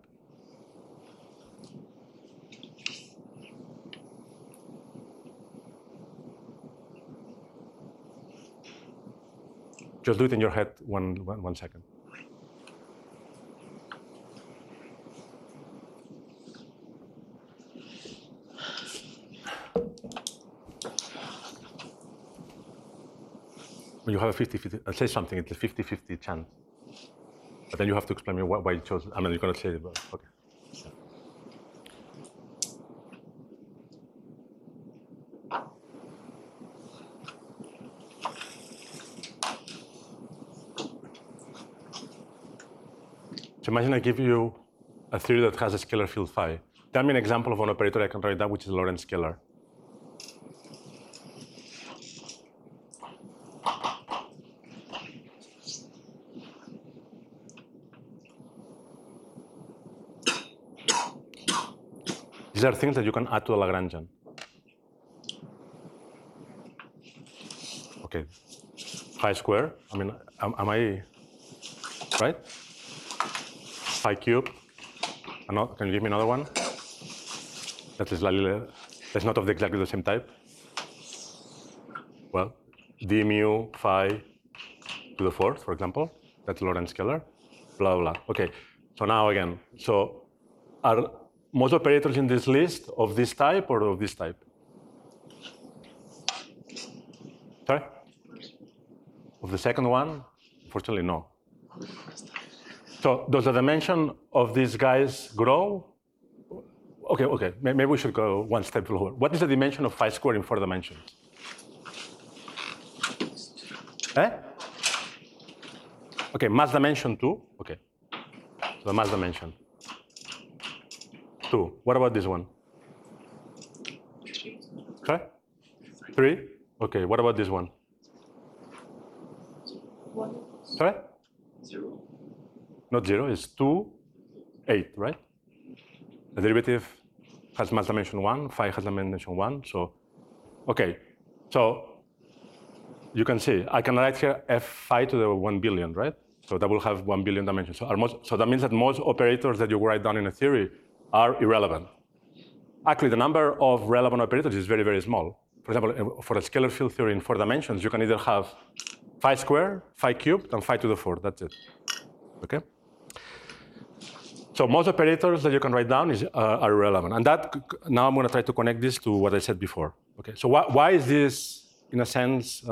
Just do it in your head one second. When you have a 50-50, say something, it's a 50-50 chance. But then you have to explain me why you chose, I mean, you're going to say it, but okay. imagine I give you a theory that has a scalar field phi. Tell me an example of an operator I can write down which is a Lorentz scalar. These are things that you can add to the Lagrangian. Okay, phi square. I mean, am I right? Phi cube. Can you give me another one? That is that's not of exactly the same type. Well, d mu phi to the fourth, for example. That's Lorentz scalar. Blah blah. Okay. So now again. So are most operators in this list of this type or of this type? Sorry? Of the second one? Unfortunately, no. So does the dimension of these guys grow? Okay. Maybe we should go one step lower. What is the dimension of phi squared in 4 dimensions? Okay, mass dimension 2. Okay. So the mass dimension 2. What about this one? 3? Okay, what about this one? 1. Sorry? 0. Not 0, it's 2, 8, right? The derivative has mass dimension 1, phi has dimension 1, so, okay. So you can see, I can write here f phi to the 1 billion, right? So that will have 1 billion dimensions. So that means that most operators that you write down in a theory are irrelevant. Actually, the number of relevant operators is very, very small. For example, for a scalar field theory in 4 dimensions, you can either have phi squared, phi cubed, and phi to the 4. That's it. Okay? So most operators that you can write down are irrelevant. And that, now I'm going to try to connect this to what I said before. Okay? So why is this, in a sense,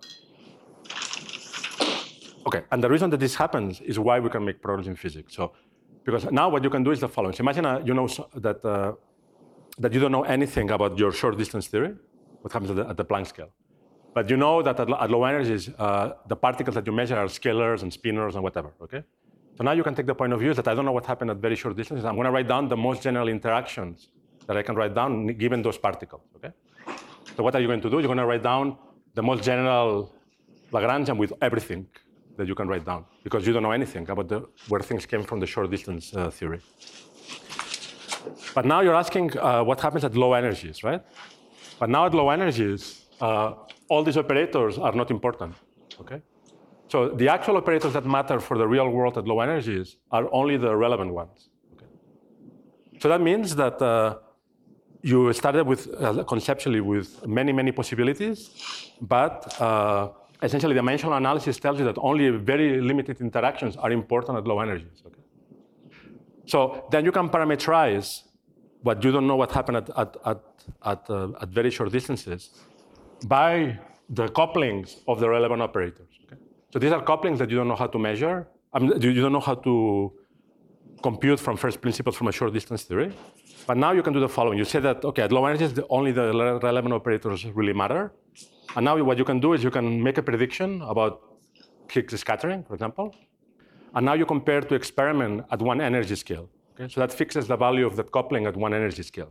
okay, and the reason that this happens is why we can make progress in physics. So, because now what you can do is the following. So imagine you know that you don't know anything about your short distance theory, what happens at the Planck scale. But you know that at low energies, the particles that you measure are scalars and spinors and whatever, okay? So now you can take the point of view that I don't know what happened at very short distances. I'm going to write down the most general interactions that I can write down given those particles, okay? So what are you going to do? You're going to write down the most general Lagrangian with everything that you can write down, because you don't know anything about where things came from the short distance theory. But now you're asking what happens at low energies, right? But now at low energies, all these operators are not important, okay? So the actual operators that matter for the real world at low energies are only the relevant ones, okay? So that means that you started with, conceptually with many, many possibilities, but essentially dimensional analysis tells you that only very limited interactions are important at low energies, okay? So then you can parameterize what you don't know what happened at very short distances by the couplings of the relevant operators, okay? So these are couplings that you don't know how to measure. You don't know how to compute from first principles from a short distance theory. But now you can do the following. You say that, okay, at low energies, only the relevant operators really matter. And now what you can do is you can make a prediction about Higgs scattering, for example. And now you compare to experiment at 1 energy scale. Okay? So that fixes the value of that coupling at 1 energy scale.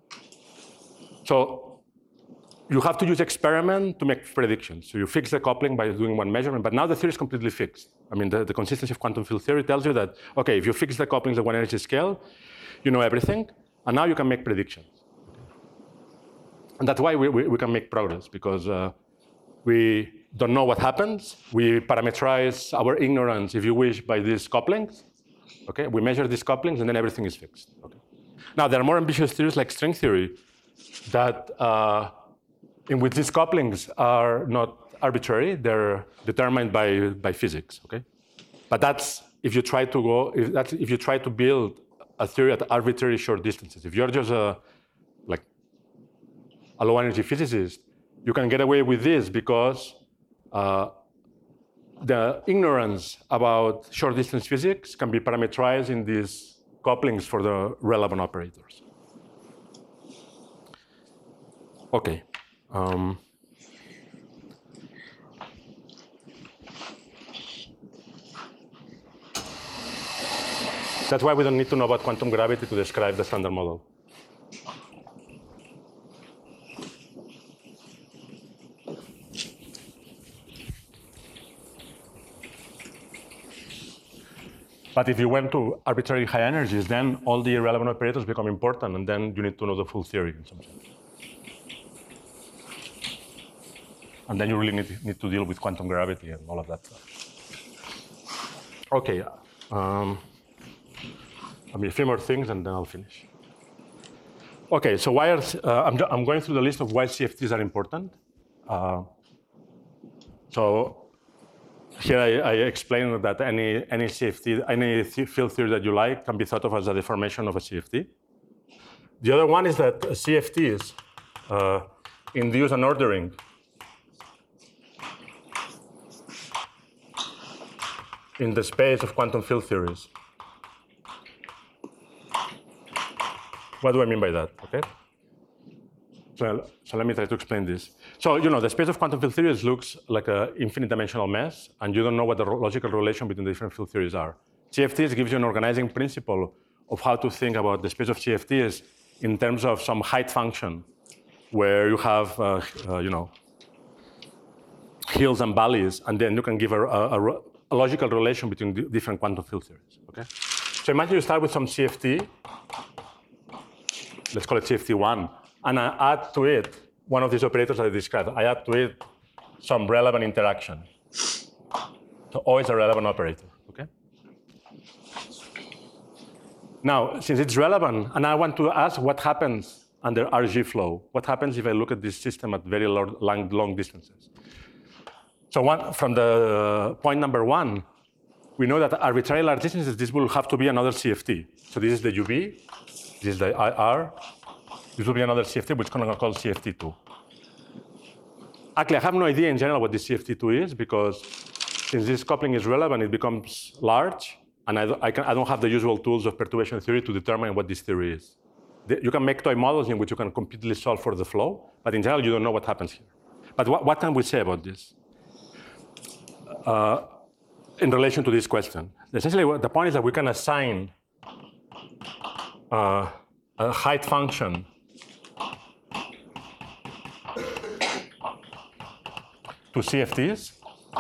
So you have to use experiment to make predictions. So you fix the coupling by doing 1 measurement, but now the theory is completely fixed. I mean, the consistency of quantum field theory tells you that, okay, if you fix the couplings at 1 energy scale, you know everything, and now you can make predictions. And that's why we can make progress, because we don't know what happens. We parameterize our ignorance, if you wish, by these couplings. Okay, we measure these couplings, and then everything is fixed. Okay. Now, there are more ambitious theories like string theory that in which these couplings are not arbitrary; they're determined by physics. Okay, but that's if you try to go. If you try to build a theory at arbitrary short distances. If you're just a low energy physicist, you can get away with this because the ignorance about short distance physics can be parameterized in these couplings for the relevant operators. Okay. That's why we don't need to know about quantum gravity to describe the standard model. But if you went to arbitrarily high energies, then all the irrelevant operators become important, and then you need to know the full theory in some sense. And then you really need to deal with quantum gravity and all of that stuff. Okay, a few more things, and then I'll finish. Okay, so why are, I'm going through the list of why CFTs are important. So here I explain that any CFT, any field theory that you like can be thought of as a deformation of a CFT. The other one is that CFTs induce an ordering in the space of quantum field theories. What do I mean by that? Okay. So let me try to explain this. So, the space of quantum field theories looks like an infinite dimensional mess, and you don't know what the logical relation between the different field theories are. CFTs gives you an organizing principle of how to think about the space of CFTs in terms of some height function, where you have, hills and valleys, and then you can give a logical relation between different quantum field theories. Okay. So imagine you start with some CFT. Let's call it CFT1, and I add to it one of these operators that I described. I add to it some relevant interaction. So O is a relevant operator, okay? Now, since it's relevant, and I want to ask what happens under RG flow, what happens if I look at this system at very long distances? So from the point number 1, we know that arbitrarily large distances, this will have to be another CFT. So this is the UV, this is the IR. This will be another CFT, which we're going to call CFT2. Actually, I have no idea in general what this CFT2 is, because since this coupling is relevant, it becomes large, and I don't have the usual tools of perturbation theory to determine what this theory is. You can make toy models in which you can completely solve for the flow, but in general, you don't know what happens here. But what can we say about this in relation to this question? Essentially, the point is that we can assign a height function to CFTs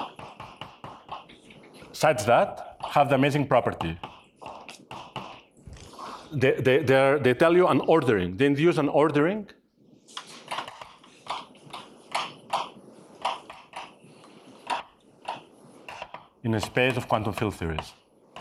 such that have the amazing property. They tell you an ordering. They induce an ordering in a space of quantum field theories.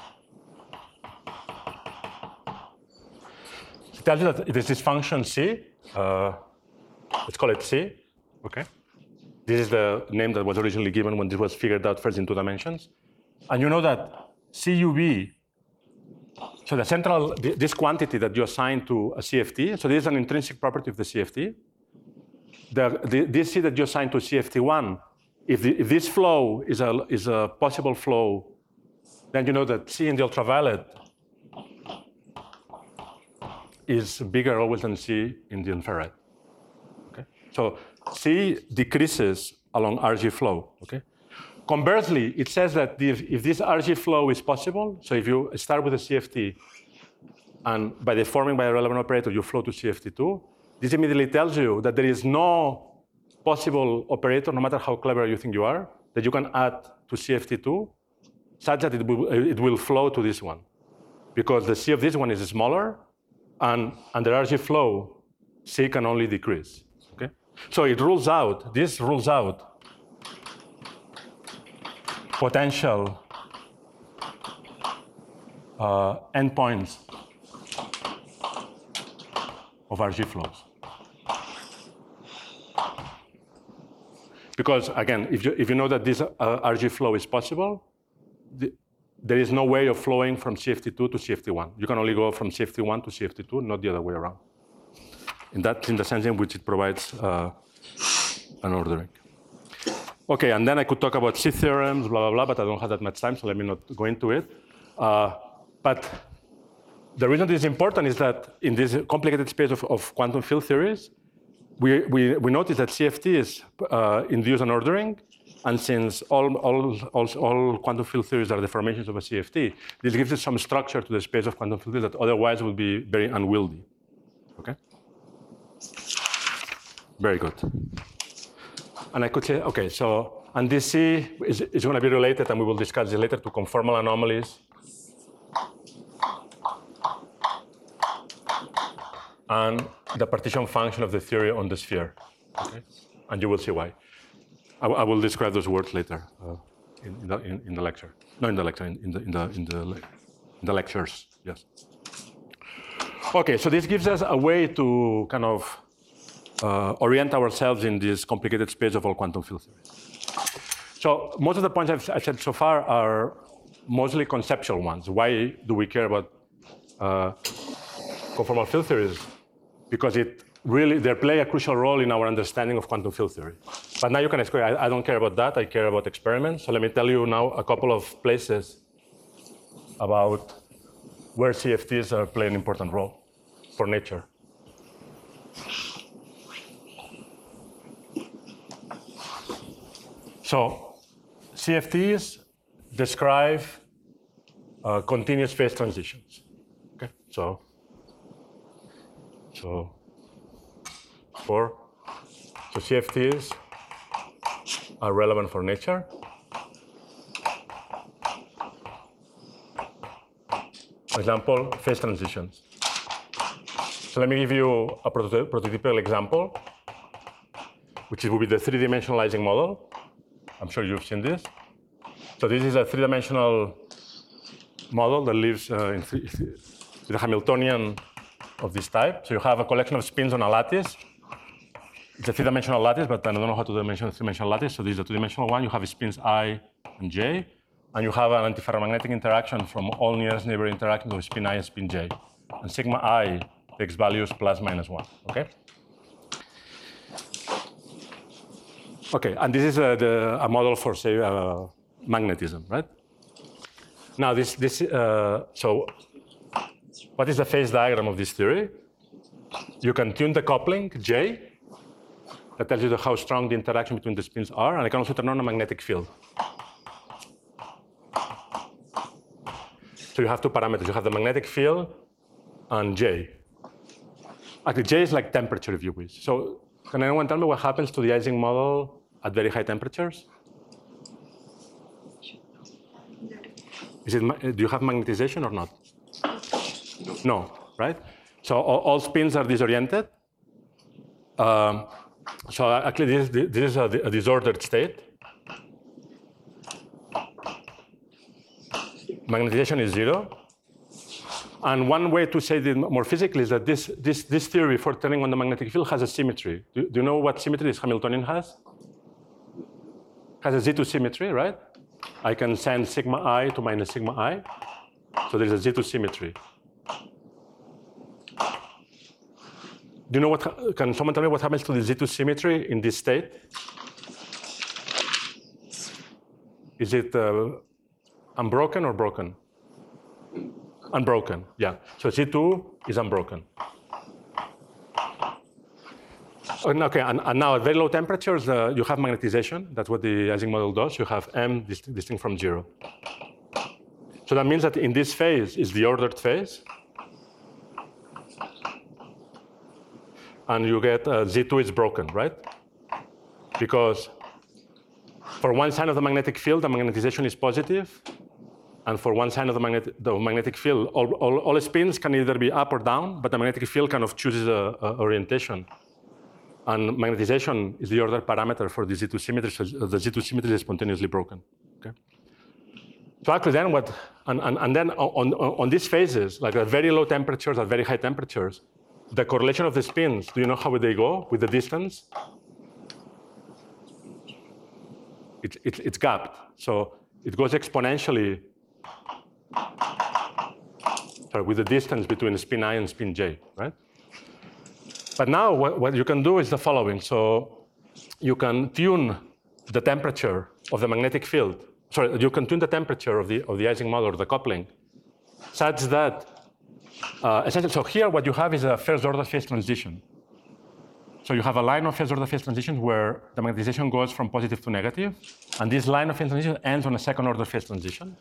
It tells you that it is this function C. Let's call it C. Okay. This is the name that was originally given when this was figured out first in 2 dimensions. And you know that CUV, so the central, this quantity that you assign to a CFT, so this is an intrinsic property of the CFT. This C that you assign to CFT1, if this flow is a possible flow, then you know that C in the ultraviolet is bigger always than C in the infrared. Okay? So C decreases along RG flow. Okay? Conversely, it says that if this RG flow is possible, so if you start with a CFT and by deforming by a relevant operator, you flow to CFT2, this immediately tells you that there is no possible operator, no matter how clever you think you are, that you can add to CFT2 such that it will flow to this one. Because the C of this one is smaller, and under RG flow, C can only decrease. Okay? So it rules out, this rules out potential endpoints of RG flows. Because again, if you know that this RG flow is possible, there is no way of flowing from CFT2 to CFT1. You can only go from CFT1 to CFT2, not the other way around. And that's in the sense in which it provides an ordering. Okay, and then I could talk about C theorems, blah, blah, blah, but I don't have that much time, so let me not go into it. But the reason this is important is that in this complicated space of quantum field theories, we notice that CFTs induce an ordering, And since all quantum field theories are deformations of a CFT, this gives us some structure to the space of quantum field theories that otherwise would be very unwieldy. Okay? Very good. And I could say, okay, so, and this C is going to be related, and we will discuss this later, to conformal anomalies. And the partition function of the theory on the sphere. Okay? And you will see why. I will describe those words later in the lecture. No, in the lecture, in the lectures, yes. Okay, so this gives us a way to kind of orient ourselves in this complicated space of all quantum field theories. So most of the points I've said so far are mostly conceptual ones. Why do we care about conformal field theories? Because they play a crucial role in our understanding of quantum field theory. But now you can ask, I don't care about that, I care about experiments. So let me tell you now a couple of places about where CFTs play an important role for nature. So CFTs describe continuous phase transitions. Okay, so CFTs are relevant for nature. For example, phase transitions. So let me give you a prototypical example, which will be the three-dimensional Ising model. I'm sure you've seen this. So this is a three-dimensional model that lives with a Hamiltonian of this type. So you have a collection of spins on a lattice. It's a three-dimensional lattice, but I don't know how to dimension a three-dimensional lattice. So this is a two-dimensional one. You have spins I and J, and you have an antiferromagnetic interaction from all nearest neighbor interactions of spin I and spin J. And sigma I takes values plus minus 1, okay? Okay, and this is a model for, say, magnetism, right? Now, so what is the phase diagram of this theory? You can tune the coupling, J, that tells you how strong the interaction between the spins are, and I can also turn on a magnetic field. So you have two parameters. You have the magnetic field and J. Actually, J is like temperature, if you wish. So can anyone tell me what happens to the Ising model at very high temperatures? Do you have magnetization or not? No, right? So all spins are disoriented. So actually, this is a disordered state. Magnetization is 0. And one way to say it more physically is that this theory for turning on the magnetic field has a symmetry. Do you know what symmetry this Hamiltonian has? Has a Z2 symmetry, right? I can send sigma I to minus sigma I. So there's a Z2 symmetry. Do you know can someone tell me what happens to the Z2 symmetry in this state? Is it unbroken or broken? Unbroken, yeah. So Z2 is unbroken. Okay, and now at very low temperatures, you have magnetization. That's what the Ising model does. You have M distinct from 0. So that means that in this phase is the ordered phase. And you get Z2 is broken, right? Because for one side of the magnetic field, the magnetization is positive. And for one side of the magnetic field, all spins can either be up or down, but the magnetic field kind of chooses a orientation. And magnetization is the order parameter for the Z2 symmetry, so the Z2 symmetry is spontaneously broken. Okay? So actually then and then on these phases, like at very low temperatures, at very high temperatures, the correlation of the spins, do you know how they go with the distance? It's gapped. So it goes exponentially with the distance between spin I and spin J, right? But now what you can do is the following. So you can tune the temperature of the magnetic field. Sorry, you can tune the temperature of the Ising model, or the coupling, such that essentially, so here what you have is a first order phase transition. So you have a line of first-order phase transitions where the magnetization goes from positive to negative, and this line of phase transition ends on a second-order phase transition.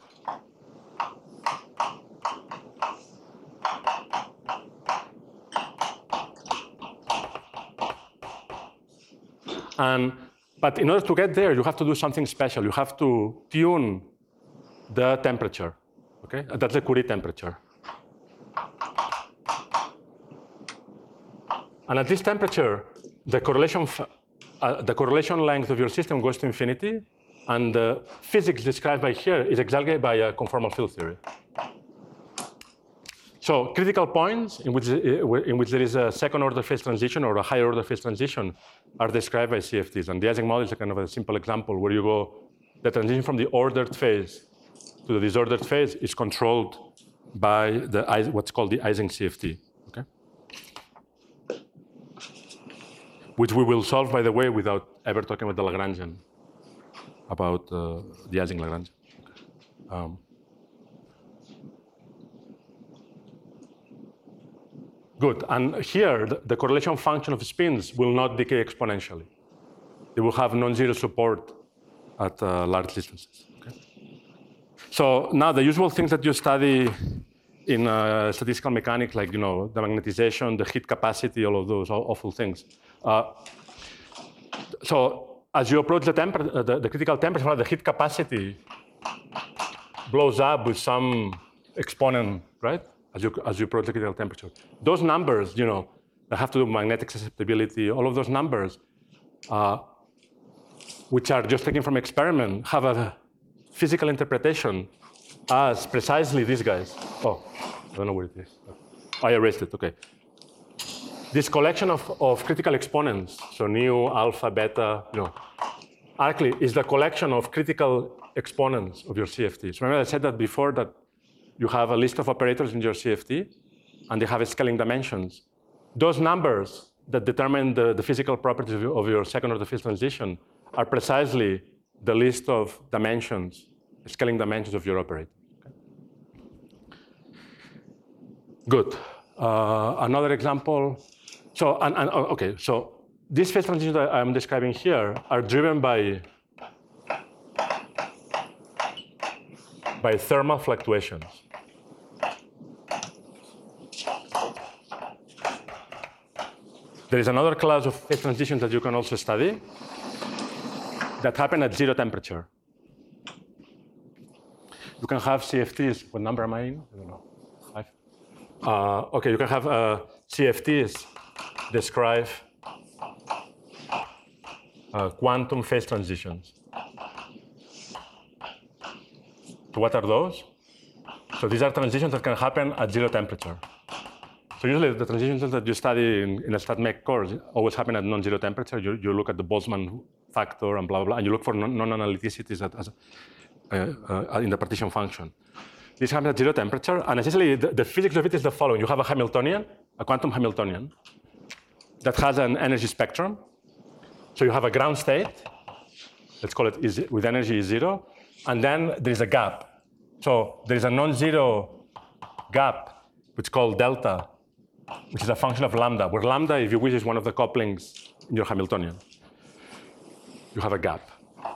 But in order to get there, you have to do something special. You have to tune the temperature. Okay, that's the Curie temperature. And at this temperature, the correlation length of your system goes to infinity, and the physics described by here is exactly by a conformal field theory. So critical points in which there is a second-order phase transition or a higher-order phase transition are described by CFTs. And the Ising model is a kind of a simple example where you go, the transition from the ordered phase to the disordered phase is controlled by what's called the Ising CFT. Okay? Which we will solve, by the way, without ever talking about the Lagrangian, about the Ising Lagrangian. Good, and here, the correlation function of spins will not decay exponentially. They will have non-zero support at large distances. Okay? So now the usual things that you study in statistical mechanics, like the magnetization, the heat capacity, all of those awful things. So as you approach the critical temperature, the heat capacity blows up with some exponent, right? As you approach the critical temperature. Those numbers, that have to do with magnetic susceptibility, all of those numbers, which are just taken from experiment, have a physical interpretation as precisely these guys. Oh, I don't know where it is. I erased it, okay. This collection of critical exponents, so nu, alpha, beta, actually is the collection of critical exponents of your CFTs. Remember I said that before, that you have a list of operators in your CFT, and they have scaling dimensions. Those numbers that determine the physical properties of your second-order phase transition are precisely the list of dimensions, scaling dimensions of your operator. Okay. Good. Another example. So, okay. So these phase transitions that I'm describing here are driven by thermal fluctuations. There is another class of phase transitions that you can also study that happen at zero temperature. You can have CFTs. What number am I in? I don't know. 5. Okay, you can have CFTs describe quantum phase transitions. So what are those? So these are transitions that can happen at zero temperature. So usually the transitions that you study in a StatMech course always happen at non-zero temperature. You look at the Boltzmann factor and blah, blah, blah, and you look for non-analyticities in the partition function. This happens at zero temperature, and essentially the physics of it is the following. You have a Hamiltonian, a quantum Hamiltonian, that has an energy spectrum. So you have a ground state, let's call it with energy zero, and then there is a gap. So there is a non-zero gap, which is called delta, which is a function of lambda, where lambda, if you wish, is one of the couplings in your Hamiltonian. You have a gap.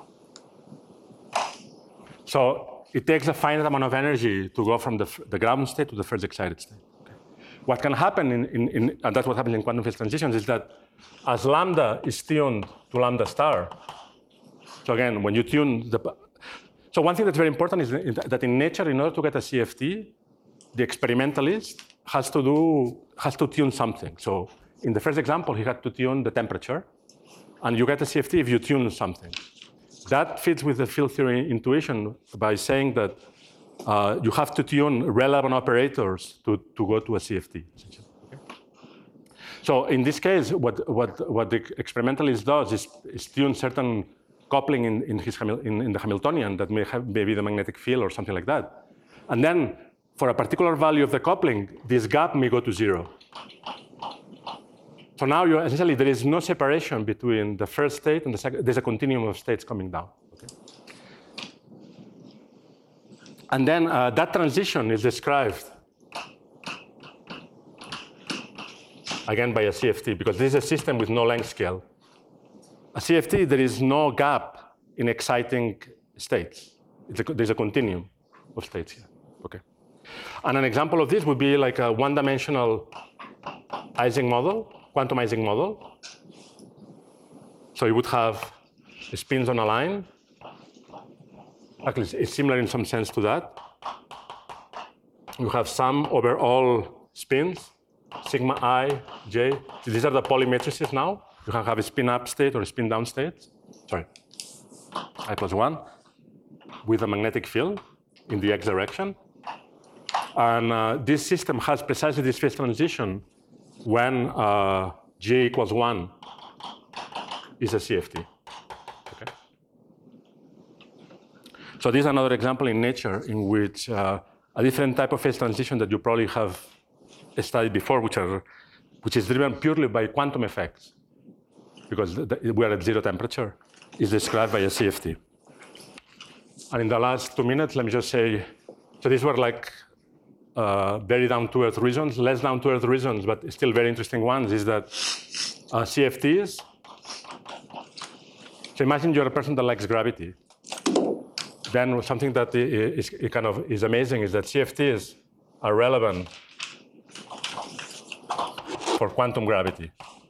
So it takes a finite amount of energy to go from the ground state to the first excited state. Okay. What can happen, and that's what happens in quantum phase transitions, is that as lambda is tuned to lambda star, so again, when you tune so one thing that's very important is that in nature, in order to get a CFT, the experimentalist has to tune something. So in the first example, he had to tune the temperature, and you get a CFT if you tune something. That fits with the field theory intuition by saying that you have to tune relevant operators to go to a CFT. Okay? So in this case, what the experimentalist does is tune certain coupling in the Hamiltonian that may be the magnetic field or something like that. And then for a particular value of the coupling, this gap may go to zero. So now essentially there is no separation between the first state and the second. There's a continuum of states coming down. Okay. And then that transition is described again by a CFT, because this is a system with no length scale. A CFT, there is no gap in exciting states. There's a continuum of states here. Okay. And an example of this would be like a one-dimensional Ising model, quantum Ising model. So you would have spins on a line. Actually, it's similar in some sense to that. You have sum over all spins, sigma I, j. These are the Pauli matrices now. You can have a spin up state or a spin down state. Sorry, I plus 1 with a magnetic field in the x direction. And this system has precisely this phase transition when j equals 1 is a CFT. Okay. So this is another example in nature in which a different type of phase transition that you probably have studied before, which is driven purely by quantum effects, because we are at 0 temperature, is described by a CFT. And in the last 2 minutes, let me just say, so these were like very down-to-earth reasons, less down-to-earth reasons, but still very interesting ones, is that CFTs, so imagine you're a person that likes gravity. Then something that is amazing is that CFTs are relevant for quantum gravity.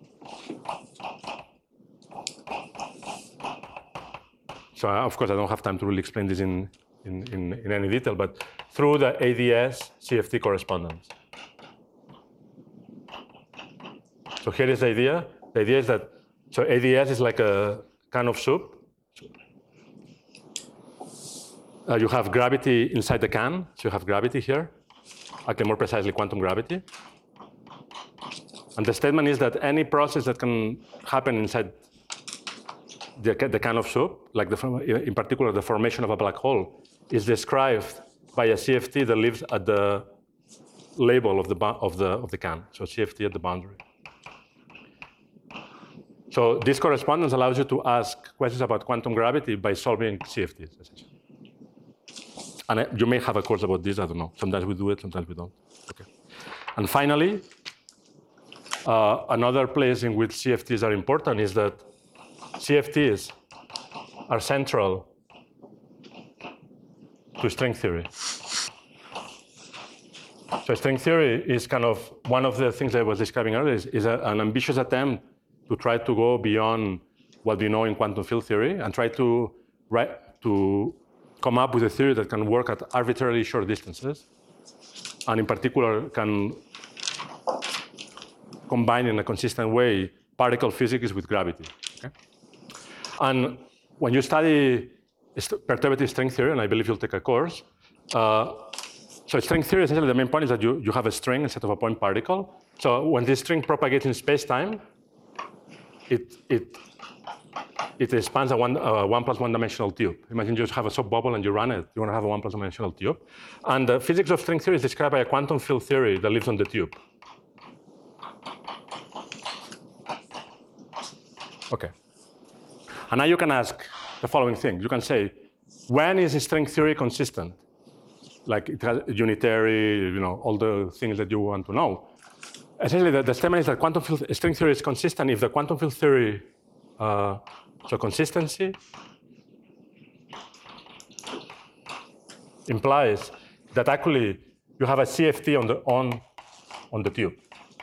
So of course, I don't have time to really explain this in any detail, but through the ADS CFT correspondence. So here is the idea. The idea is that, so ADS is like a can of soup. You have gravity inside the can, so you have gravity here. Okay, more precisely, quantum gravity. And the statement is that any process that can happen inside the can of soup, like in particular the formation of a black hole, is described by a CFT that lives at the label of the can. So CFT at the boundary. So this correspondence allows you to ask questions about quantum gravity by solving CFTs, essentially. And you may have a course about this, I don't know. Sometimes we do it, sometimes we don't. Okay. And finally, another place in which CFTs are important is that CFTs are central to string theory. So string theory is kind of one of the things I was describing earlier is an ambitious attempt to try to go beyond what we know in quantum field theory and try to come up with a theory that can work at arbitrarily short distances, and in particular can combine in a consistent way particle physics with gravity. Okay? And when you study perturbative string theory, and I believe you'll take a course, so string theory, essentially the main point is that you have a string instead of a point particle. So when this string propagates in space-time, it expands a 1 plus 1 dimensional tube. Imagine you just have a soap bubble and you run it. You want to have a 1 plus 1 dimensional tube. And the physics of string theory is described by a quantum field theory that lives on the tube. Okay. And now you can ask the following thing. You can say, when is string theory consistent? Like it has unitary, all the things that you want to know. Essentially, the statement is that string theory is consistent if the quantum field theory, so consistency implies that actually you have a CFT on the tube.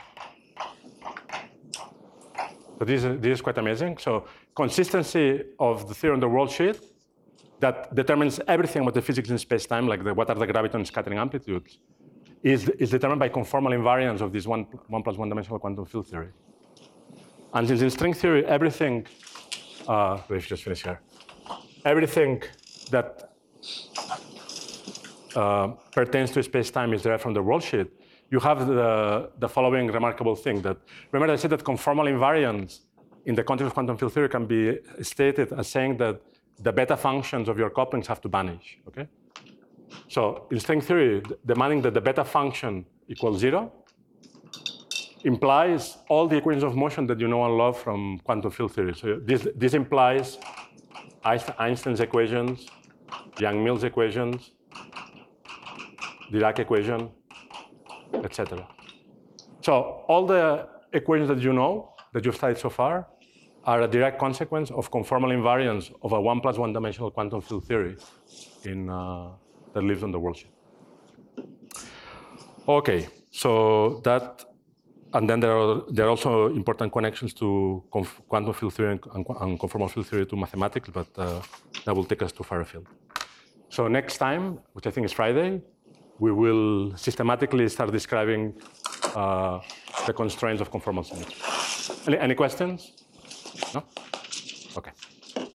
So this is quite amazing. So consistency of the theory on the world sheet that determines everything about the physics in space-time, like what are the graviton scattering amplitudes, is determined by conformal invariance of this 1 plus 1 dimensional quantum field theory. And since in string theory, everything, let's just finish here. Everything that pertains to space-time is derived from the world sheet. You have the following remarkable thing that, remember I said that conformal invariance in the context of quantum field theory can be stated as saying that the beta functions of your couplings have to vanish, okay? So in string theory, demanding that the beta function equals 0 implies all the equations of motion that you know and love from quantum field theory. So this implies Einstein's equations, Yang-Mills equations, Dirac equation, etc. So all the equations that you know, that you've studied so far, are a direct consequence of conformal invariance of a 1+1 dimensional quantum field theory that lives on the worldsheet. Okay, so that, and then there are also important connections to quantum field theory and conformal field theory to mathematics, but that will take us too far afield. So next time, which I think is Friday, we will systematically start describing the constraints of conformal symmetry. Any questions? No?